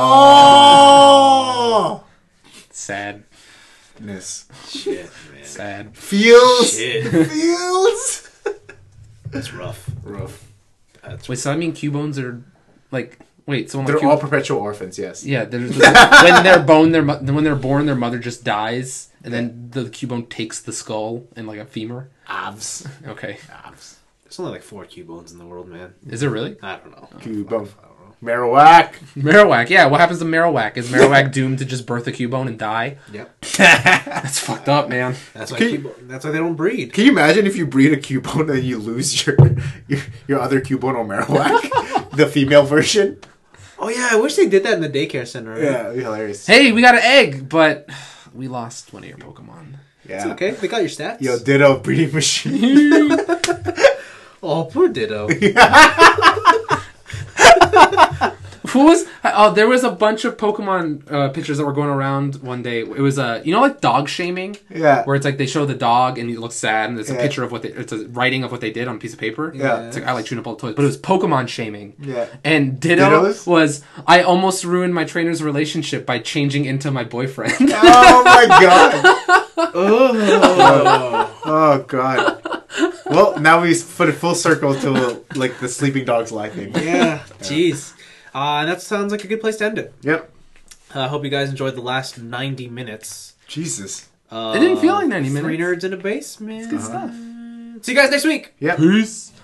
Oh, Oh, sad. goodness. Shit, man. Sad. Feels Shit. feels That's rough. rough. That's Wait, so I mean Cubones are like someone They're like all perpetual orphans. Yes. yeah, when they're born, their mother just dies, and then the Cubone takes the skull and like a femur. Abs. Okay, Abs. There's only like 4 Cubones in the world, man. is there really? I don't know. Cubone. Marowak. Marowak, yeah. What happens to Marowak? Is Marowak doomed to just birth a Cubone and die? Yep. That's fucked up, man. That's why Can you- that's why they don't breed. Can you imagine if you breed a Cubone and you lose your other Cubone or Marowak, the female version? Oh yeah, I wish they did that in the daycare center. Right? Yeah, it'd be hilarious. Hey, we got an egg, but we lost one of your Pokemon. Yeah. It's okay. They got your stats. Yo, Ditto breeding machine. Oh, poor Ditto. Who was? Oh, there was a bunch of Pokemon pictures that were going around one day. It was like dog shaming, Yeah. where it's like they show the dog and he looks sad, and it's a Yeah. picture of it's a writing of what they did on a piece of paper. Yeah. It's like I like chewing up all the toys, but it was Pokemon shaming. Yeah. And Ditto Ditto's? was I almost ruined my trainer's relationship by changing into my boyfriend. Oh my god. Oh. Oh god. Well, now we put it full circle to like the sleeping dog's lie thing. Yeah. Jeez. That sounds like a good place to end it. Yep. I hope you guys enjoyed the last 90 minutes. Jesus. It didn't feel like 90 minutes. 3 nerds in a basement. Good stuff. See you guys next week. Yep. Peace.